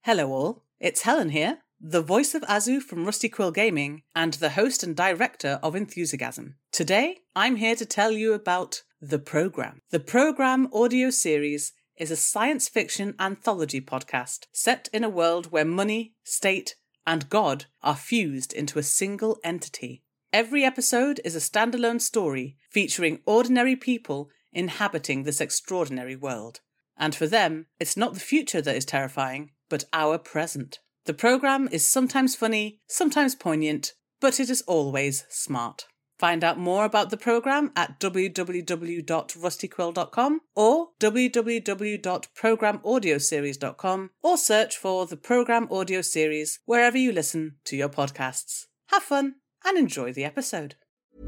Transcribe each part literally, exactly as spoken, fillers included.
Hello all, it's Helen here, the voice of Azu from Rusty Quill Gaming and the host and director of Enthusiasm. Today, I'm here to tell you about The Programme. The Programme audio series is a science fiction anthology podcast set in a world where money, state, and God are fused into a single entity. Every episode is a standalone story featuring ordinary people inhabiting this extraordinary world. And for them, it's not the future that is terrifying, but our present. The programme is sometimes funny, sometimes poignant, but it is always smart. Find out more about the programme at w w w dot rusty quill dot com or w w w dot programme audio series dot com or search for the Programme Audio Series wherever you listen to your podcasts. Have fun and enjoy the episode.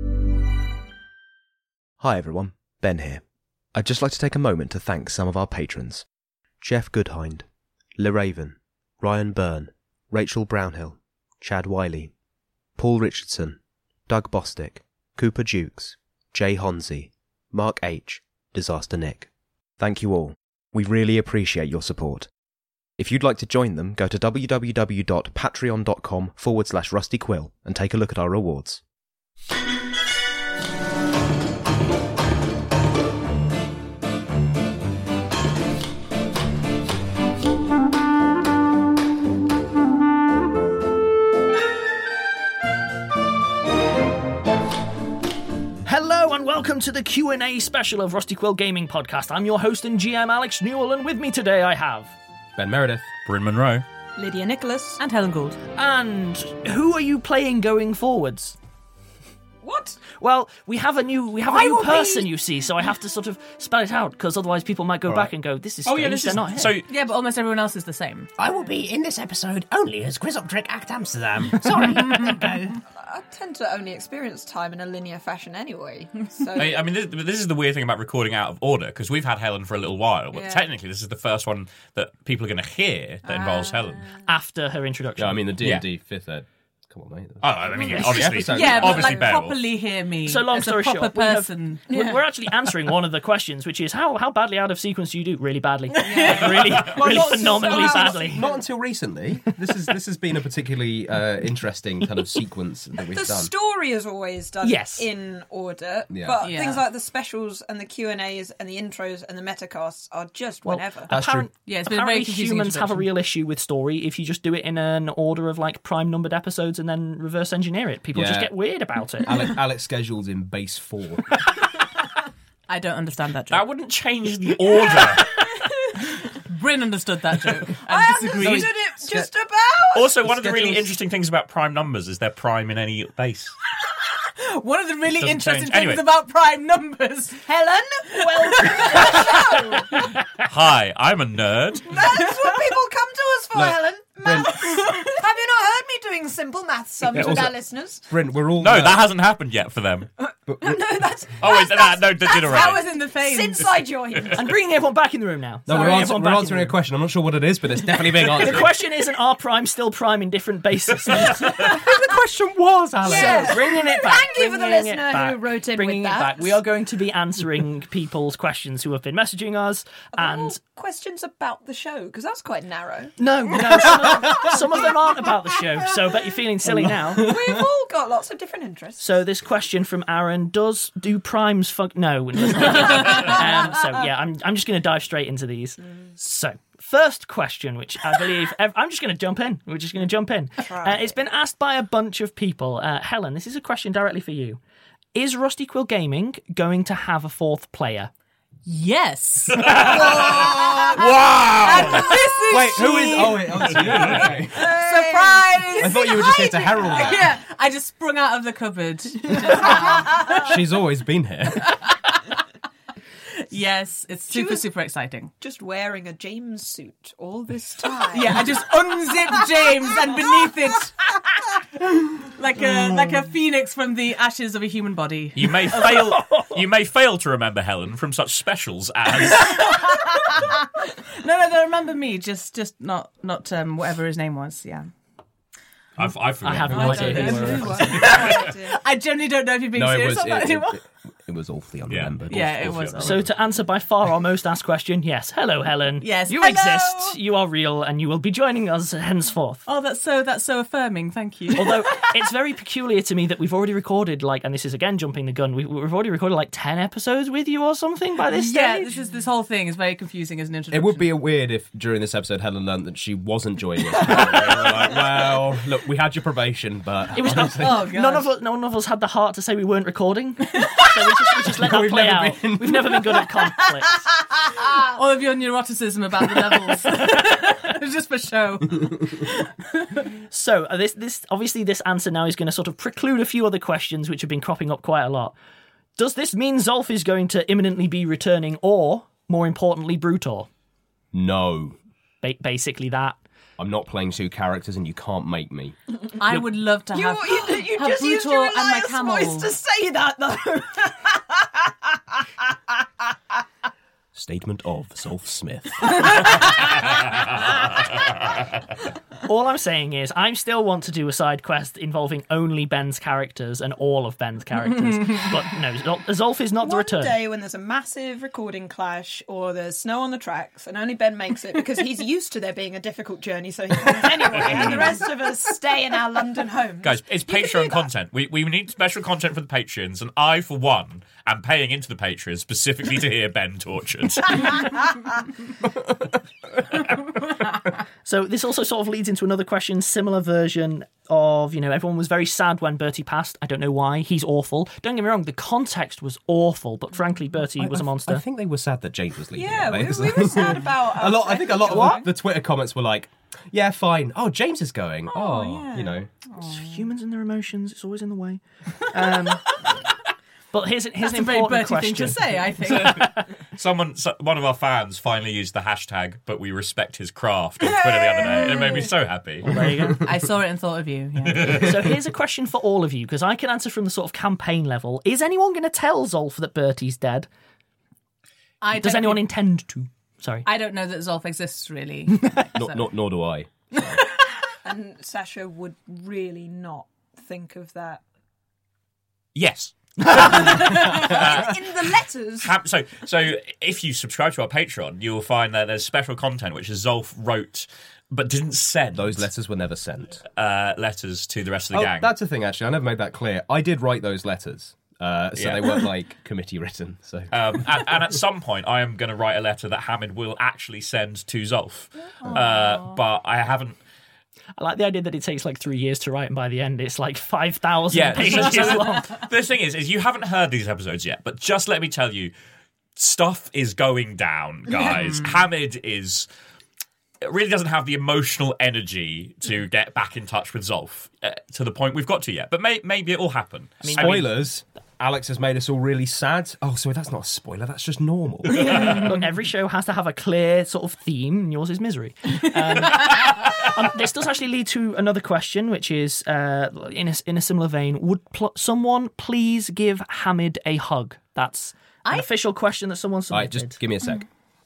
Hi everyone, Ben here. I'd just like to take a moment to thank some of our patrons. Jeff Goodhind, LeRaven, Ryan Byrne, Rachel Brownhill, Chad Wiley, Paul Richardson, Doug Bostick, Cooper Dukes, Jay Honzi, Mark H, Disaster Nick. Thank you all. We really appreciate your support. If you'd like to join them, go to w w w dot patreon dot com forward slash rusty quill and take a look at our rewards. Hello and welcome to the Q and A special of Rusty Quill Gaming Podcast. I'm your host and G M Alex Newell, and with me today I have Ben Meredith, Bryn Monroe, Lydia Nicholas, and Helen Gould. And who are you playing going forwards? What? Well, we have a new we have a I new will person, be- you see, so I have to sort of spell it out because otherwise people might go All back right. and go, "This is Oh strange, yeah, this they're is not here." so. Yeah, but almost everyone else is the same. I will be in this episode only as Grizzoptric Act Amsterdam. Sorry, go. I tend to only experience time in a linear fashion anyway. So I, I mean, this, this is the weird thing about recording out of order because we've had Helen for a little while, but Yeah. technically this is the first one that people are going to hear that involves Helen. After her introduction. Yeah, I mean the D and D fifth ed. Come on, mate. Oh, I mean, yeah, obviously, episode. Yeah, but obviously like Beowulf. properly hear me. So long as story a proper short, we have- person. We're we're actually answering one of the questions, which is how how badly out of sequence do you do? Really badly, like really, really not- phenomenally not- badly. Not until recently. This is this has been a particularly uh, interesting kind of sequence that we've the done. story is always done Yes. in order, Yeah. but Yeah. things like the specials and the Q and A's and the intros and the metacasts are just Well, whenever. That's Apparent- true. Yeah, it's been a very Apparently confusing humans have a introduction. real issue with story if you just do it in an order of like prime numbered episodes and then reverse engineer it. People Yeah. just get weird about it. Alex, Alex scheduled in base four. I don't understand that That joke. wouldn't change the order. Bryn understood that joke and I disagreed. understood it just about. Also, one of the really schedules- interesting things about prime numbers is they're prime in any base. One of the really Doesn't interesting change. things Anyway. about prime numbers. Helen, welcome to the show. Hi, I'm a nerd. That's what people come to us for, Look, Helen. Maths. Have you not heard me doing simple maths sums Yeah, with also- our listeners? Bryn, we're all No, nerds. that hasn't happened yet for them. But No, we're- that's Oh, wait, that's, that, no, that did That already. was in the phase. since I joined. I'm bringing everyone back in the room now. no, Sorry, we're, answer, everyone we're back in answering the a question. I'm not sure what it is, but it's definitely being room. answered. The question isn't are prime still prime in different bases. the question was, Alex. Yeah. So, bringing it back. Thank you for the bringing it listener back, who wrote in bringing with it that. back. We are going to be answering people's questions who have been messaging us, and All questions about the show, because that's quite narrow. no, no, some of, some of them aren't about the show. So, I bet you're feeling silly now. We've all got lots of different interests. So this question from Aaron: Does do primes fuck? No. um, so yeah, I'm I'm just going to dive straight into these. So first question, which I believe I'm just going to jump in. We're just going to jump in. Uh, it's been asked by a bunch of people. Uh, Helen, this is a question directly for you. Is Rusty Quill Gaming going to have a fourth player? Yes. Wow! This is Wait, who is... Oh, wait, oh, it's you. Okay. surprise. I thought you were just here to herald that. Yeah, I just sprung out of the cupboard. She's always been here. Yes, it's super, was- super exciting. Just wearing a James suit all this time. Yeah, I just unzip James and beneath it, like a like a phoenix from the ashes of a human body. You may fail. You may fail to remember Helen from such specials as. No, no, they remember me. Just, just not, not um, whatever his name was. Yeah, I've, I've I have forgotten. no I idea don't who know you who were. it was. I generally don't know if you're being No, it serious was... on that It, anymore. it, It was awfully unremembered. Yeah, it was. So to answer by far our most asked question, yes, hello, Helen. Yes, you hello. exist. You are real, and you will be joining us henceforth. Oh, that's so that's so affirming. Thank you. Although it's very peculiar to me that we've already recorded, like, and this is again jumping the gun, we, we've already recorded like ten episodes with you or something by this yeah, stage. this is this whole thing is very confusing as an introduction. It would be a weird if during this episode Helen learned that she wasn't joining us. We were like, well, look, we had your probation, but It was Oh, God. none of us. None of us had the heart to say we weren't recording, so we just, we just let that We've play never out. been. We've never been good at conflict. all of your neuroticism about the levels. It's just for show. So uh, this, this obviously this answer now is going to sort of preclude a few other questions which have been cropping up quite a lot. Does this mean Zolf is going to imminently be returning, or more importantly, Brutor? no, Ba- basically that. I'm not playing two characters, and you can't make me. I would love to You, have, you, you have just used Brutor your and my Elias camel. voice to say that, though. Statement of Zolf Smith. All I'm saying is I still want to do a side quest involving only Ben's characters and all of Ben's characters. But no, Zol- Zolf is not the One return. day when there's a massive recording clash or there's snow on the tracks and only Ben makes it because he's used to there being a difficult journey, so he comes anyway, and the rest of us stay in our London homes. Guys, it's You can do Patreon that. content. We we need special content for the Patreons, and I, for one, am paying into the Patreons specifically to hear Ben tortured. So this also sort of leads into another question, similar version of, you know, everyone was very sad when Bertie passed. I don't know why. He's awful. Don't get me wrong, the context was awful, but frankly, Bertie was a monster. I think they were sad that James was leaving. Yeah, weren't we, they? we were sad about a lot. I think a lot What? of the, the Twitter comments were like, "Yeah, fine. Oh, James is going. Oh, yeah. you know." Humans and their emotions, it's always in the way. Um, but here's, here's That's a an very important Bertie thing question. to say, I think. Someone, so, one of our fans, finally used the hashtag "But we respect his craft" on Twitter the other day, and it made me so happy. There you go. I saw it and thought of you. Yeah. So here's a question for all of you, because I can answer from the sort of campaign level. Is anyone going to tell Zolf that Bertie's dead? I Does don't anyone think- intend to? Sorry. I don't know that Zolf exists, really. Nor, nor, nor do I. And Sasha would really not think of that. Yes. In the letters. Ha- So, so if you subscribe to our Patreon, you will find that there's special content which Zolf wrote but didn't send Those letters were never sent. uh, letters to the rest of the Oh, gang. that's the thing. Actually, I never made that clear. I did write those letters, uh, so Yeah. they weren't like committee written. So Um, and, and at some point, I am going to write a letter that Hamid will actually send to Zolf. Uh, but I haven't. I like the idea that it takes like three years to write, and by the end it's like five thousand Yeah, pages long. The thing is, is you haven't heard these episodes yet, but just let me tell you, stuff is going down, guys. Hamid is really doesn't have the emotional energy to get back in touch with Zolf uh, to the point we've got to yet. But may- maybe it will happen. I mean, spoilers. Alex has made us all really sad. Oh, sorry, that's not a spoiler. That's just normal. Look, every show has to have a clear sort of theme, and yours is misery. Um, um, this does actually lead to another question, which is uh, in a, in a similar vein. Would pl- someone please give Hamid a hug? That's an I- official question that someone All right, submitted. just give me a sec.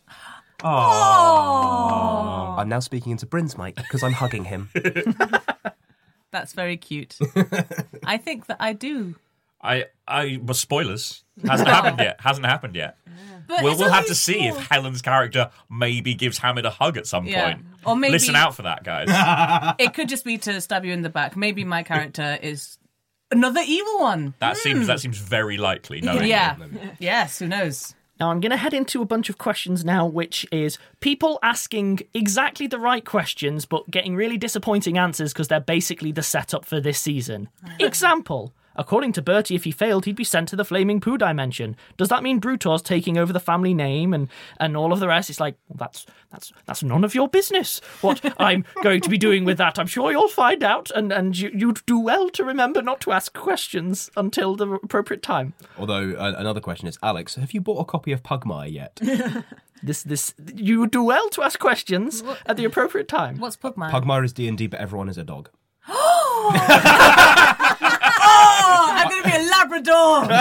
Oh. I'm now speaking into Bryn's mic because I'm hugging him. That's very cute. I think that I do. I, I, well, spoilers. Hasn't happened yet. Hasn't happened yet. But We'll, it's we'll have only to see if small. Helen's character maybe gives Hamid a hug at some Yeah. point. Or maybe- Listen out for that, guys. It could just be to stab you in the back. Maybe my character is another evil one. That seems that seems very likely. knowing Yeah. him. Yes, who knows? Now, I'm going to head into a bunch of questions now, which is people asking exactly the right questions, but getting really disappointing answers because they're basically the setup for this season. Example. According to Bertie, if he failed, he'd be sent to the Flaming Poo Dimension. Does that mean Brutor's taking over the family name and, and all of the rest? It's like, well, that's that's that's none of your business. What I'm going to be doing with that, I'm sure you'll find out, and, and you, you'd do well to remember not to ask questions until the appropriate time. Although, uh, another question is, Alex, have you bought a copy of Pugmire yet? This this you would do well to ask questions at the appropriate time. What's Pugmire? Pugmire is D and D, but everyone is a dog. Oh, I'm going to be a Labrador.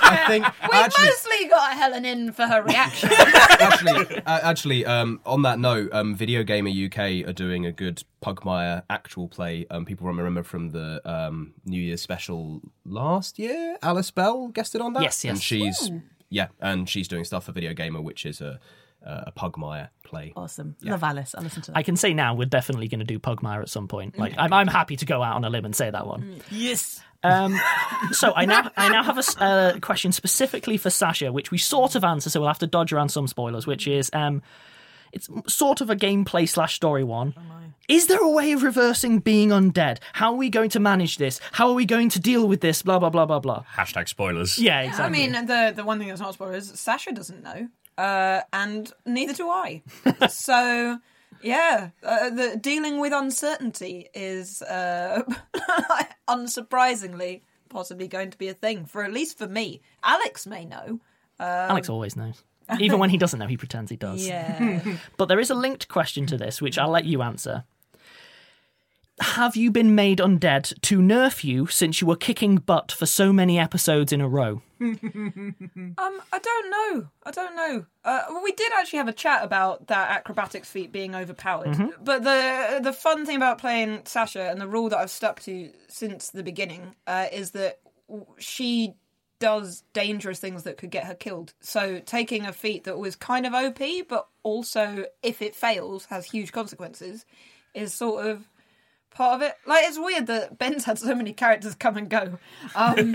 I think We actually, mostly got Helen in for her reaction. actually, uh, actually, um, on that note, um, Video Gamer U K are doing a good Pugmire actual play. Um, people remember from the um, New Year's special last year. Alice Bell guested on that. Yes, yes. And she's yeah, and she's doing stuff for Video Gamer, which is a uh, a Pugmire play. Awesome. Love Alice. I'll listen to that. I can say now we're definitely going to do Pugmire at some point. Like, I'm, I'm happy to go out on a limb and say that one. Yes. Um, so I now I now have a s- uh, question specifically for Sasha, which we sort of answer, so we'll have to dodge around some spoilers. Which is, um, it's sort of a gameplay slash story one. Is there a way of reversing being undead? How are we going to manage this? How are we going to deal with this? Blah blah blah blah blah. Hashtag spoilers. Yeah, exactly. I mean, the the one thing that's not a spoiler is Sasha doesn't know, uh, and neither do I. So, yeah, uh, the dealing with uncertainty is, uh, unsurprisingly, possibly going to be a thing for at least for me. Alex may know. Alex always knows. Even when he doesn't know, he pretends he does. Yeah. But there is a linked question to this, which I'll let you answer. Have you been made undead to nerf you since you were kicking butt for so many episodes in a row? Um, I don't know. I don't know. Uh, well, we did actually have a chat about that acrobatics feat being overpowered. But the the fun thing about playing Sasha and the rule that I've stuck to since the beginning uh, is that she does dangerous things that could get her killed. So taking a feat that was kind of O P, but also if it fails has huge consequences, is sort of part of it. Like, it's weird that Ben's had so many characters come and go. Um,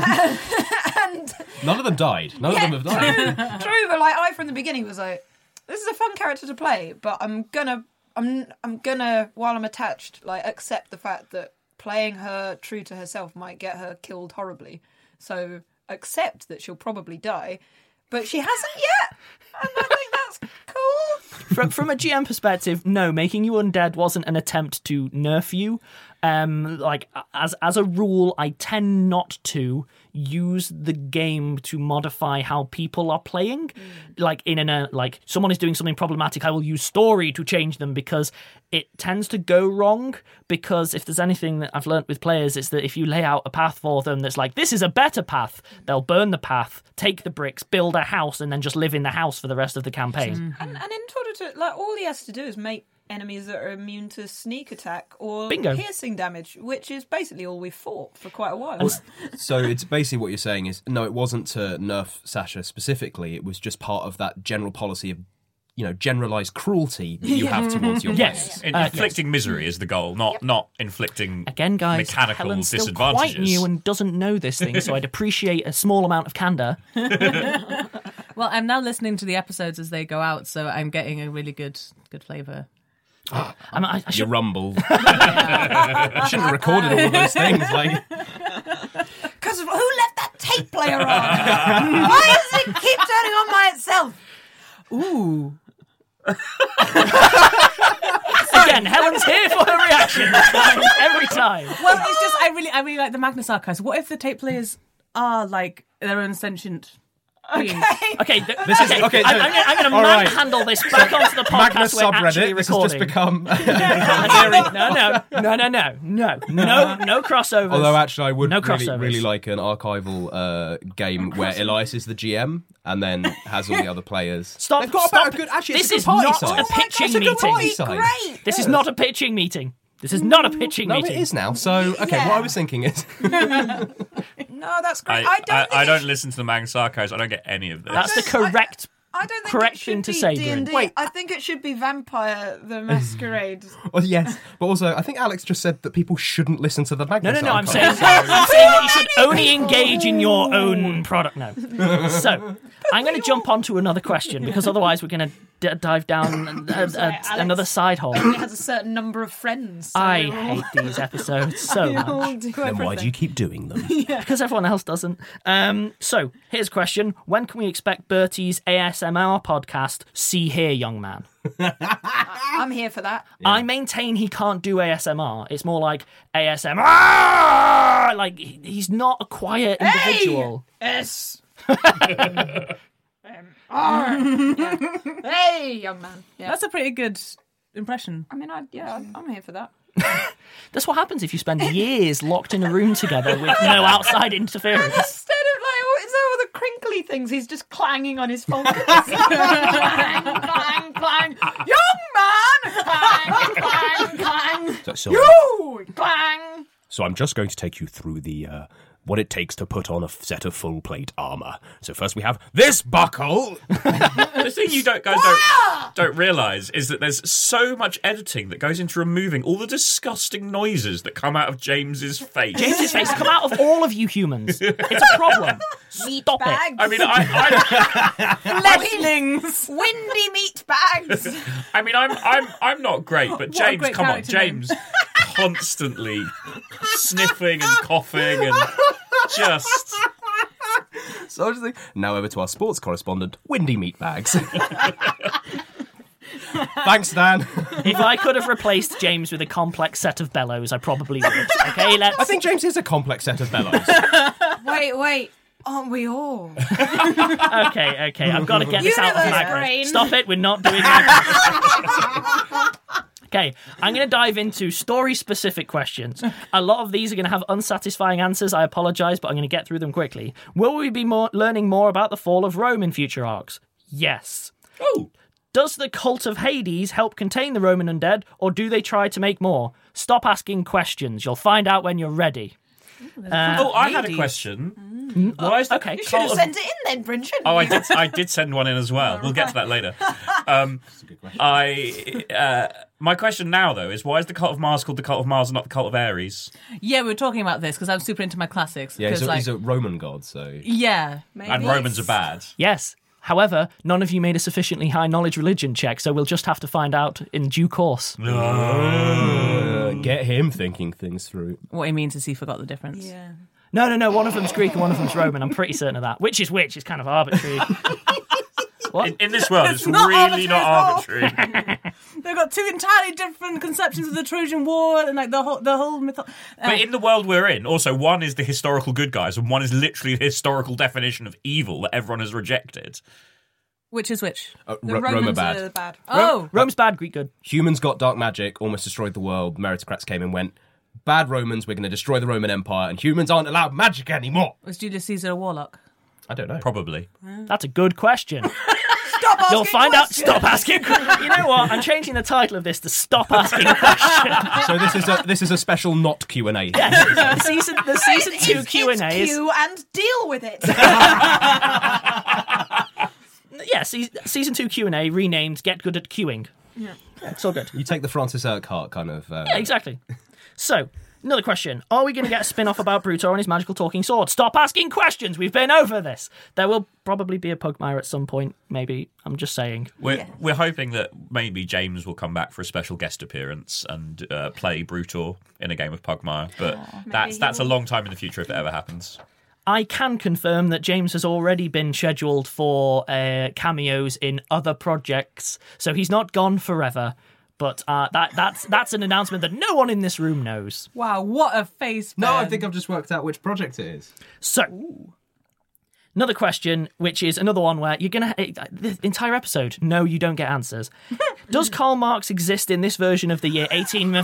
and None of them died. None yeah, of them have died. True, true, but like I from the beginning was like, this is a fun character to play, but I'm gonna, I'm, I'm gonna, while I'm attached, like accept the fact that playing her true to herself might get her killed horribly. So accept that she'll probably die, but she hasn't yet, and I think that's cool. From from a G M perspective, no, making you undead wasn't an attempt to nerf you. Um, like as as a rule, I tend not to use the game to modify how people are playing. Mm. Like in an uh, like someone is doing something problematic, I will use story to change them because it tends to go wrong. Because if there's anything that I've learnt with players, it's that if you lay out a path for them that's like, this is a better path, they'll burn the path, take the bricks, build a house, and then just live in the house for the rest of the campaign. And, and in order to, like, all he has to do is make enemies that are immune to sneak attack or Bingo. piercing damage, which is basically all we've fought for quite a while. So it's basically what you're saying is, no, it wasn't to nerf Sasha specifically. It was just part of that general policy of, you know, generalised cruelty that you have towards your Yes. players. In- Uh, inflicting misery is the goal, not not inflicting Again, guys, mechanical Helen's still disadvantages. quite new and doesn't know this thing, so I'd appreciate a small amount of candour. Well, I'm now listening to the episodes as they go out, so I'm getting a really good good flavour. I, mean, I, I You should, rumble. I shouldn't have recorded all of those things. Like, Because who left that tape player on? Why does it keep turning on by itself? Ooh. Again, Helen's here for her reaction every time. Well, it's just I really I really like the Magnus Archives. What if the tape players are like their own sentient beings? Okay, th- This is- okay, okay, I'm, so- I'm, gonna- I'm going to all right. manhandle this back onto the podcast Magnus we're actually subreddit. This has just recording. become. no, no, no, no, no, no, no, no crossovers. Although actually, I would No really, crossovers. really like an archival uh, game where Elias is the G M and then has all the other players. Stop, They've got stop. about a good. Actually, This it's a is good party not size. a pitching It's a good meeting. party size. Great. This is not a pitching meeting. This is not a pitching No, meeting. it is now. So, okay, Yeah. what I was thinking is, No, that's great. I, I, don't. I, think I it don't should- listen to the Magnus Archives. I don't get any of this. That's the don't- I- correct. I don't think correct it should thing to be say, D and D. Bryn. I think it should be Vampire the Masquerade. well, yes, but also I think Alex just said that people shouldn't listen to the No, Magnus no, no. I'm Archive. saying, I'm saying that you should only engage in your own product. No. So, I'm going to jump on to another question because otherwise we're going to d- dive down a, a, Sorry, a, Alex. another side hole. It has a certain number of friends. So I hate these episodes so much. We'll do Then why do you keep doing them? Because everyone else doesn't. Um, so, here's a question. When can we expect Bertie's A S M R podcast, See Here, Young Man? I'm here for that. I maintain he can't do A S M R. It's more like A S M R! Like, he- he's not a quiet individual. S. um, R. Yeah. Hey, young man. Yeah. That's a pretty good impression. I mean, I, yeah, I'm here for that. That's what happens if you spend years locked in a room together with no outside interference. Instead of like, what is that all crinkly things he's just clanging on his fingers. Clang, clang, clang. Young man! Clang, clang, clang. So, so, You! Clang. so I'm just going to take you through the uh, what it takes to put on a f- set of full plate armor. So first we have this buckle. The thing you don't guys don't don't realize is that there's so much editing that goes into removing all the disgusting noises that come out of James's face. James's face come out of all of you humans. It's a problem. Stop it. Bags. I mean, I, Fledglings. Windy meat bags. I, I mean, I'm, I'm, I'm not great, but What a James, great come on, character name. James, constantly sniffing and coughing and just. So I just think, now over to our sports correspondent, Windy Meatbags. Thanks, Dan. If I could have replaced James with a complex set of bellows, I probably would. Okay, let's. I think James is a complex set of bellows. Wait, wait. Aren't we all? Okay, okay, I've got to get this out of Universe my brain. brain. Stop it, we're not doing that. Okay, I'm going to dive into story-specific questions. A lot of these are going to have unsatisfying answers. I apologise, but I'm going to get through them quickly. Will we be more learning more about the fall of Rome in future arcs? Yes. Oh, Does the cult of Hades help contain the Roman undead, or do they try to make more? Stop asking questions. You'll find out when you're ready. Uh, oh, I had a Hades. question. Why is the okay. You should have cult of- sent it in then, Bryn, shouldn't Oh, I you? did. I did send one in as well. We'll get to that later. Um, I. Uh, my question now, though, is why is the cult of Mars called the cult of Mars and not the cult of Ares? Yeah, we were talking about this because I'm super into my classics. Yeah, he's 'cause, a, like, he's a Roman god, so... yeah. And Romans are bad. Yes. However, none of you made a sufficiently high knowledge religion check, so we'll just have to find out in due course. Uh, get him thinking things through. What he means is he forgot the difference. Yeah. No, no, no. One of them's Greek and one of them's Roman. I'm pretty certain of that. Which is which is kind of arbitrary. What? In, in this world, it's, It's not really arbitrary not at all. arbitrary. They've got two entirely different conceptions of the Trojan War and like the whole the whole myth. Uh, But in the world we're in, also, one is the historical good guys, and one is literally the historical definition of evil that everyone has rejected. which is which? Uh, The Ro- Roma Romans bad. are bad. Oh, Rome's bad, Greek good. Humans got dark magic, almost destroyed the world. Meritocrats came and went, bad Romans, we're going to destroy the Roman Empire, and humans aren't allowed magic anymore. was Julius Caesar a warlock? I don't know. Probably. That's a good question. Stop asking You'll find out. questions. Stop asking. You know what? I'm changing the title of this to "Stop Asking Questions." So this is a this is a special not Q and A. The season, the season two It's- Q and A it's is Q and deal with it. yeah. Se- season two Q and A renamed "Get Good at Queuing." Yeah, it's all good. You take the Francis Urquhart kind of. Uh, Yeah, exactly. So, another question. Are we going to get a spin-off about Brutor and his magical talking sword? Stop asking questions. We've been over this. There will probably be a Pugmire at some point, maybe. I'm just saying. We're, we're hoping that maybe James will come back for a special guest appearance and uh, play Brutor in a game of Pugmire, but that's he that's a will. long time in the future if it ever happens. I can confirm that James has already been scheduled for uh, cameos in other projects, so he's not gone forever. But uh, that that's that's an announcement that no one in this room knows. Wow, what a face! No, I Ben. think I've just worked out which project it is. So, another question, which is another one where you're going to... The entire episode, no, you don't get answers. Does Karl Marx exist in this version of the year eighteen...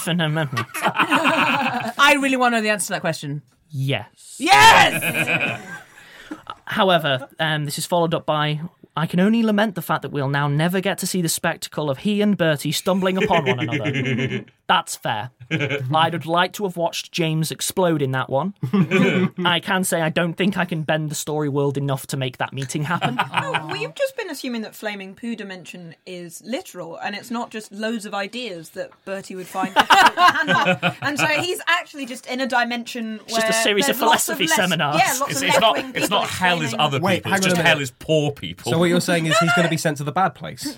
I really want to know the answer to that question. Yes. Yes. However, um, this is followed up by... I can only lament the fact that we'll now never get to see the spectacle of he and Bertie stumbling upon one another. That's fair. I'd have liked to have watched James explode in that one. I can say I don't think I can bend the story world enough to make that meeting happen. Oh, we've just been assuming that Flaming Poo Dimension is literal, and it's not just loads of ideas that Bertie would find difficult to handle. And so he's actually just in a dimension just where a series of there's lots philosophy less- seminars. Yeah, lots It's, of it's not left-wing it's people not hell is explaining- other Wait, people, hang it's on a just minute. hell is poor people. So what you're saying is he's going to be sent to the bad place.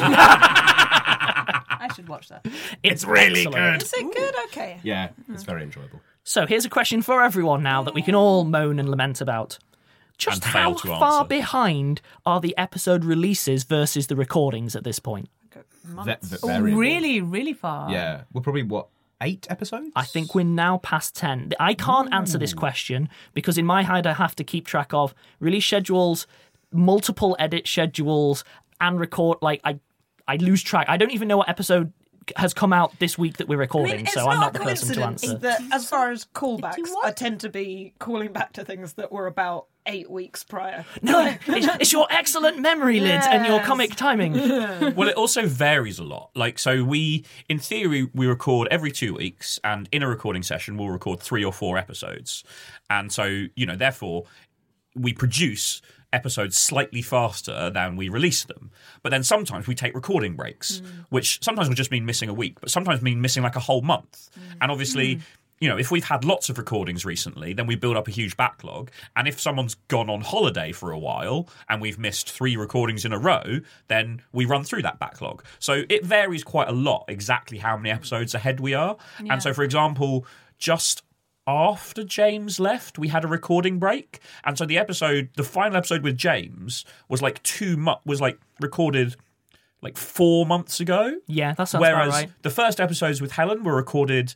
I should watch that. It's really excellent. Is it good? Okay. Yeah, it's very enjoyable. So here's a question for everyone now that we can all moan and lament about. Just And how fail to far answer. behind are the episode releases versus the recordings at this point? Ve- ve- Oh, variable. really, really far. Yeah, we're probably what eight episodes. I think we're now past ten. I can't answer this question because in my head I have to keep track of release schedules, multiple edit schedules, and record. Like I, I lose track. I don't even know what episode has come out this week that we're I recording, mean, it's so I'm not a the person to coincidence answer. that as far as callbacks, eighty-one? I tend to be calling back to things that were about eight weeks prior. No, it's, it's your excellent memory, Lid, and your Yes. comic timing. Well, it also varies a lot. Like, so we, in theory, we record every two weeks, and in a recording session, we'll record three or four episodes. And so, you know, therefore, we produce episodes slightly faster than we release them. But then sometimes we take recording breaks, mm. which sometimes will just mean missing a week, but sometimes mean missing like a whole month. Mm. And obviously... Mm. You know, if we've had lots of recordings recently, then we build up a huge backlog. And if someone's gone on holiday for a while and we've missed three recordings in a row, then we run through that backlog. So it varies quite a lot exactly how many episodes ahead we are. Yeah. And so, for example, just after James left, we had a recording break. And so the episode, the final episode with James was like two months, was like recorded like four months ago. Yeah, that sounds Whereas about right. the first episodes with Helen were recorded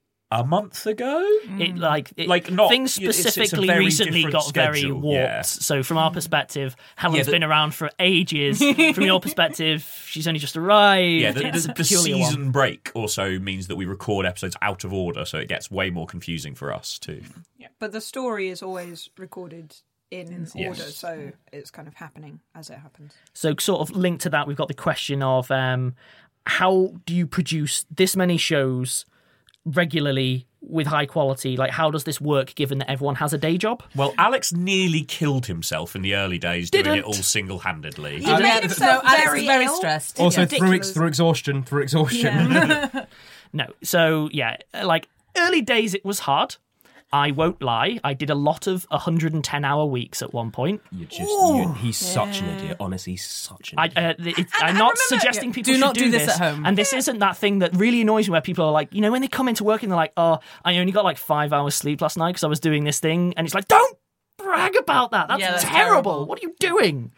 a month ago. It like it, like not things it's, specifically it's a very recently got schedule. very warped. Yeah. So from our perspective, Helen's Yeah, the, been around for ages. From your perspective, she's only just arrived. Yeah, the, it's the, a the peculiar season one. break also means that we record episodes out of order, so it gets way more confusing for us too. Yeah, but the story is always recorded in yes. order, so it's kind of happening as it happens. So sort of linked to that, we've got the question of um, how do you produce this many shows regularly with high quality? Like, how does this work given that everyone has a day job? Well, Alex nearly killed himself in the early days doing Didn't. it all single-handedly. He made No, himself Alex very is very ill. stressed. Also, Yeah. through, ex- Ridiculous. through exhaustion, through exhaustion. Yeah. No. So, yeah, like, early days it was hard. I won't lie. I did a lot of one hundred ten hour weeks at one point. You're just, you he's such an idiot. Honestly, he's such an I, idiot. uh, it, I'm and not remember- suggesting people Do should not do, do this at home. And this isn't that thing that really annoys me where people are like, you know, when they come into work and they're like, oh, I only got like five hours sleep last night because I was doing this thing. And it's like, don't brag about that. That's, Yeah, that's terrible. terrible. What are you doing?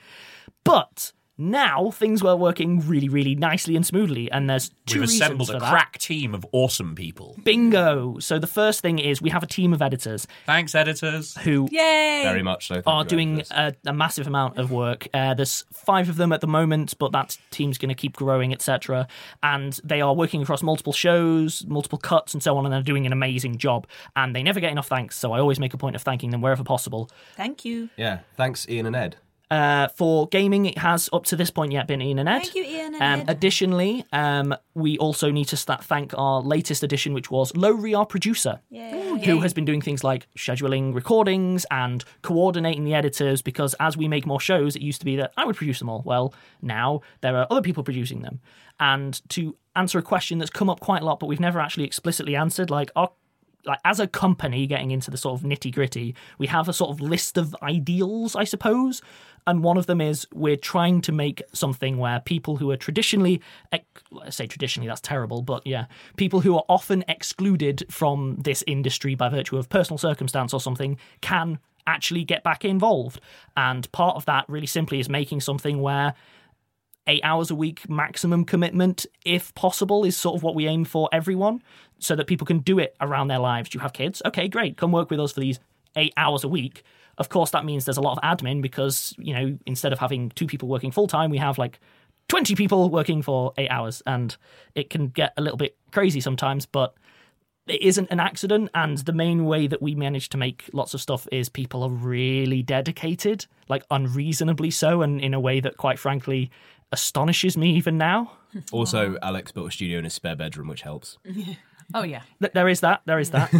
But now things were working really, really nicely and smoothly. And there's two We've reasons assembled for a that. crack team of awesome people. Bingo. So the first thing is we have a team of editors Thanks, editors. who Yay! Very much so. Thank are you, doing editors. a, a massive amount of work. Uh, there's five of them at the moment, but that team's going to keep growing, et cetera. And they are working across multiple shows, multiple cuts, and so on, and they're doing an amazing job. And they never get enough thanks, so I always make a point of thanking them wherever possible. Thank you. Yeah, thanks, Ian and Ed. Uh, for gaming, it has up to this point yet been Ian and Ed. Thank you, Ian and Um, Ed. additionally, um, we also need to st- thank our latest addition, which was Lowry, our producer, Yay. who has been doing things like scheduling recordings and coordinating the editors, because as we make more shows, it used to be that I would produce them all. Well, now there are other people producing them. And to answer a question that's come up quite a lot, but we've never actually explicitly answered, like, our like as a company getting into the sort of nitty gritty, we have a sort of list of ideals, I suppose. And one of them is we're trying to make something where people who are traditionally, ex- I say traditionally, that's terrible, but yeah, people who are often excluded from this industry by virtue of personal circumstance or something can actually get back involved. And part of that really simply is making something where eight hours a week maximum commitment, if possible, is sort of what we aim for everyone, so that people can do it around their lives. Do you have kids? Okay, great. Come work with us for these eight hours a week. Of course, that means there's a lot of admin because, you know, instead of having two people working full time, we have like twenty people working for eight hours. And it can get a little bit crazy sometimes, but it isn't an accident. And the main way that we manage to make lots of stuff is people are really dedicated, like unreasonably so, and in a way that, quite frankly, astonishes me even now. Also, Alex built a studio in his spare bedroom, which helps. Oh, yeah. Th- There is that. There is that.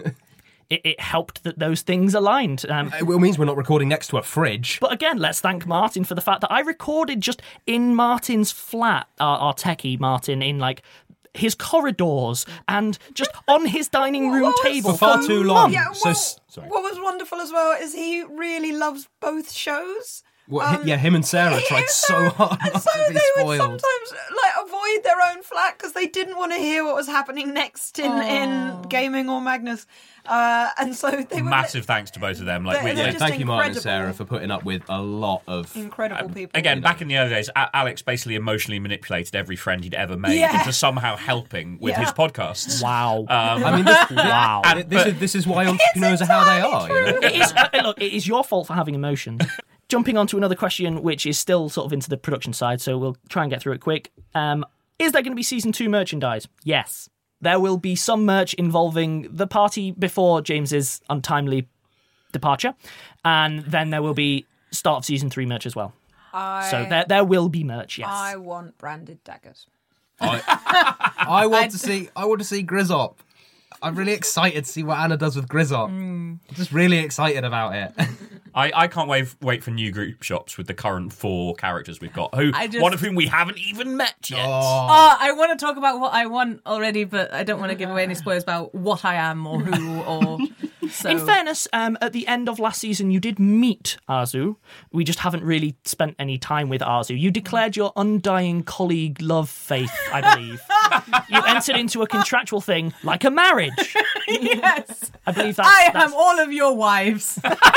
it, it helped that those things aligned. Um, It means we're not recording next to a fridge. but again, let's thank Martin for the fact that I recorded just in Martin's flat, our, our techie Martin, in like his corridors and just on his dining room What was- table For far too long. Yeah, So well, s- sorry. what was wonderful as well is he really loves both shows. What, Um, yeah, him and Sarah Him tried and so Sarah- hard and not so to be they would spoiled. sometimes like avoid their own flat because they didn't want to hear what was happening next in, in gaming or Magnus, uh, and so they were Massive thanks to both of them. Like, They're- we, they're like, just Thank you, Martin and incredible. Sarah, for putting up with a lot of... incredible people. Again, back in the early days, A- Alex basically emotionally manipulated every friend he'd ever made Yeah. into somehow helping with Yeah. his podcasts. wow. Um, I mean, this, wow. and- this, is, this is why entrepreneurs are how they are, you know? It is, uh, look, it is your fault for having emotions. Jumping on to another question, which is still sort of into the production side, so we'll try and get through it quick. Um, is there going to be season two merchandise? Yes. There will be some merch involving the party before James's untimely departure, and then there will be start of season three merch as well. I, So there there will be merch. Yes. I want branded daggers. I, I want to see. I want to see Grizzop. I'm really excited to see what Anna does with Grizzop. Mm. I'm just really excited about it. I, I can't wait wait for new group shops with the current four characters we've got, who I just- one of whom we haven't even met yet. Oh, I want to talk about what I want already, but I don't want to give away any spoilers about what I am or who or. So. In fairness, um, at the end of last season, you did meet Arzu. We just haven't really spent any time with Arzu. You declared your undying colleague love faith, I believe. You entered into a contractual thing like a marriage. Yes, I believe that's. I that's... am all of your wives.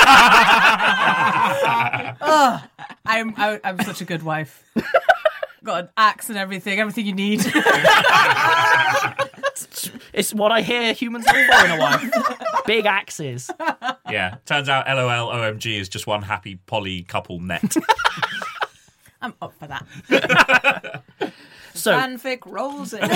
oh, I'm I, I'm such a good wife. Got an axe and everything, everything you need. It's what I hear humans look for in a wife. Big axes. Yeah, turns out LOL O M G is just one happy poly couple net. I'm up for that. So, Fanfic rolls in.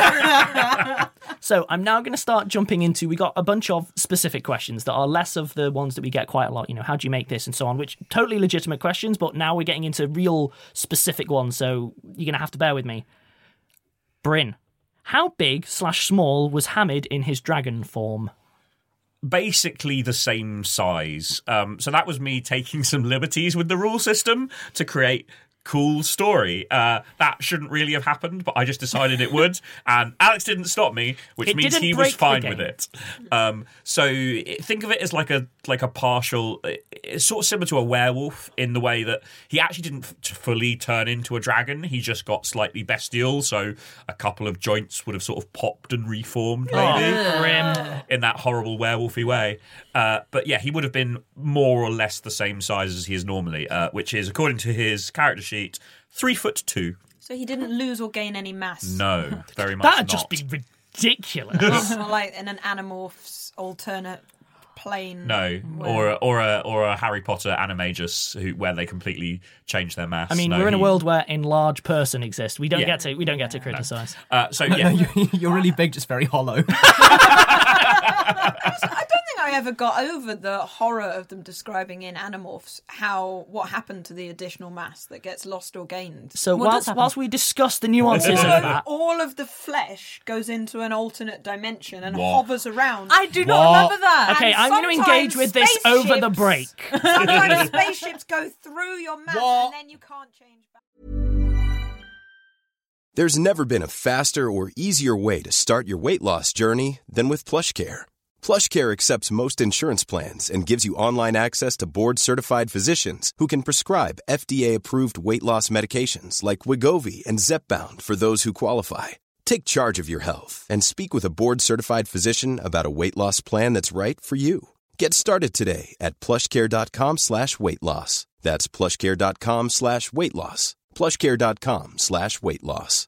so I'm now going to start jumping into. We got a bunch of specific questions that are less of the ones that we get quite a lot. You know, how do you make this and so on, which totally legitimate questions. But now we're getting into real specific ones. So you're going to have to bear with me. Bryn, how big slash small was Hamid in his dragon form? Basically the same size. Um, so that was me taking some liberties with the rule system to create cool story. Uh, that shouldn't really have happened, but I just decided it would, and Alex didn't stop me, which It means didn't he was break the fine game. with it. Um, so it- think of it as like a like a partial. It's sort of similar to a werewolf in the way that he actually didn't f- fully turn into a dragon. He just got slightly bestial. So a couple of joints would have sort of popped and reformed, maybe Oh, grim. in that horrible werewolfy way. Uh, but yeah, he would have been more or less the same size as he is normally, uh, which is, according to his character sheet, three foot two. So he didn't lose or gain any mass. No, very much That'd not. just be ridiculous. Not like in an Animorphs alternate plane. No, or a, or a or a Harry Potter Animagus who where they completely change their mass. I mean, No, we're in a he- world where enlarged person exists. We don't Yeah. get to. We don't get to criticize. Uh, so No, yeah, you- you're really big, just very hollow. I don't think I ever got over the horror of them describing in Animorphs how what happened to the additional mass that gets lost or gained. So What does whilst happen? whilst we discuss the nuances of All of, that, all of the flesh goes into an alternate dimension and What? hovers around. I do not What? remember that. okay, And I'm going to sometimes engage with this over the spaceships- break. Sometimes spaceships go through your mass What? and then you can't change back. There's never been a faster or easier way to start your weight loss journey than with PlushCare. PlushCare accepts most insurance plans and gives you online access to board-certified physicians who can prescribe F D A-approved weight loss medications like Wegovy and Zepbound for those who qualify. Take charge of your health and speak with a board-certified physician about a weight loss plan that's right for you. Get started today at plushcare.com slash weight loss. That's plushcare.com slash weight loss. plushcare.com slash weight loss.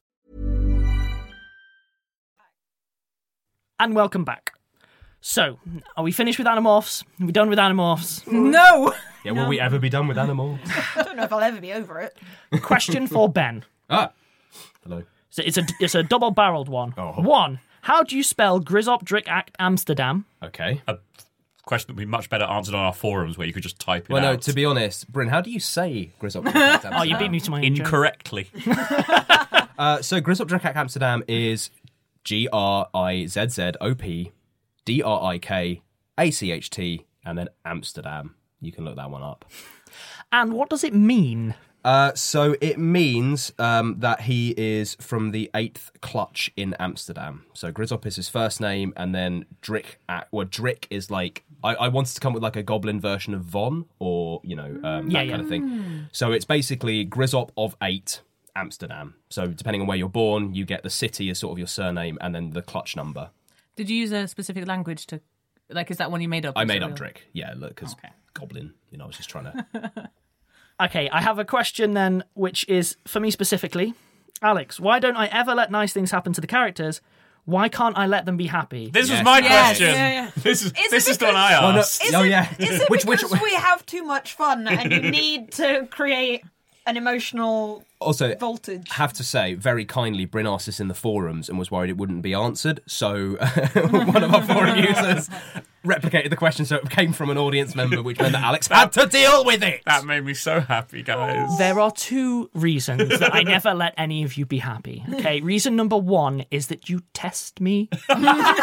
And welcome back. So, are we finished with Animorphs? Are we done with Animorphs? No. Yeah, will we ever be done with animals? I don't know if I'll ever be over it. Question for Ben. Ah, hello. So it's a it's a double-barreled one. Oh. One. How do you spell Grizzop Drick Act Amsterdam? Okay. a question that would be much better answered on our forums where you could just type it Well, no, out to be honest, Bryn, how do you say Grizzop? Oh, you beat me to my own joke. incorrectly. Uh, so Grizzop Drakak Amsterdam is G R I Z Z O P D R I K A C H T and then Amsterdam. You can look that one up. And what does it mean? Uh, so it means um, that he is from the eighth clutch in Amsterdam. So Grizzop is his first name, and then Drick. At, well, Drick is like I, I wanted to come up with like a goblin version of Von, or you know um, that Yeah, yeah. kind of thing. So it's basically Grizzop of eight Amsterdam. So depending on where you're born, you get the city as sort of your surname, and then the clutch number. Did you use a specific language to, like, is that one you made up? I Is made it up real? Drick. Yeah, look, because goblin. You know, I was just trying to. Okay, I have a question then, which is for me specifically. Alex, why don't I ever let nice things happen to the characters? Why can't I let them be happy? This was Yes. my Yes. question. Yeah, yeah. This is Is this it is the one I Oh, no. asked. Is Oh, it, yeah. is it Which- because which- we have too much fun and you need to create an emotional Also, voltage? have to say, very kindly, Bryn asked this in the forums and was worried it wouldn't be answered. So, one of our forum users replicated the question so it came from an audience member, which meant that Alex had to deal with it. That made me so happy, guys. There are two reasons that I never let any of you be happy. Okay, reason number one is that you test me. You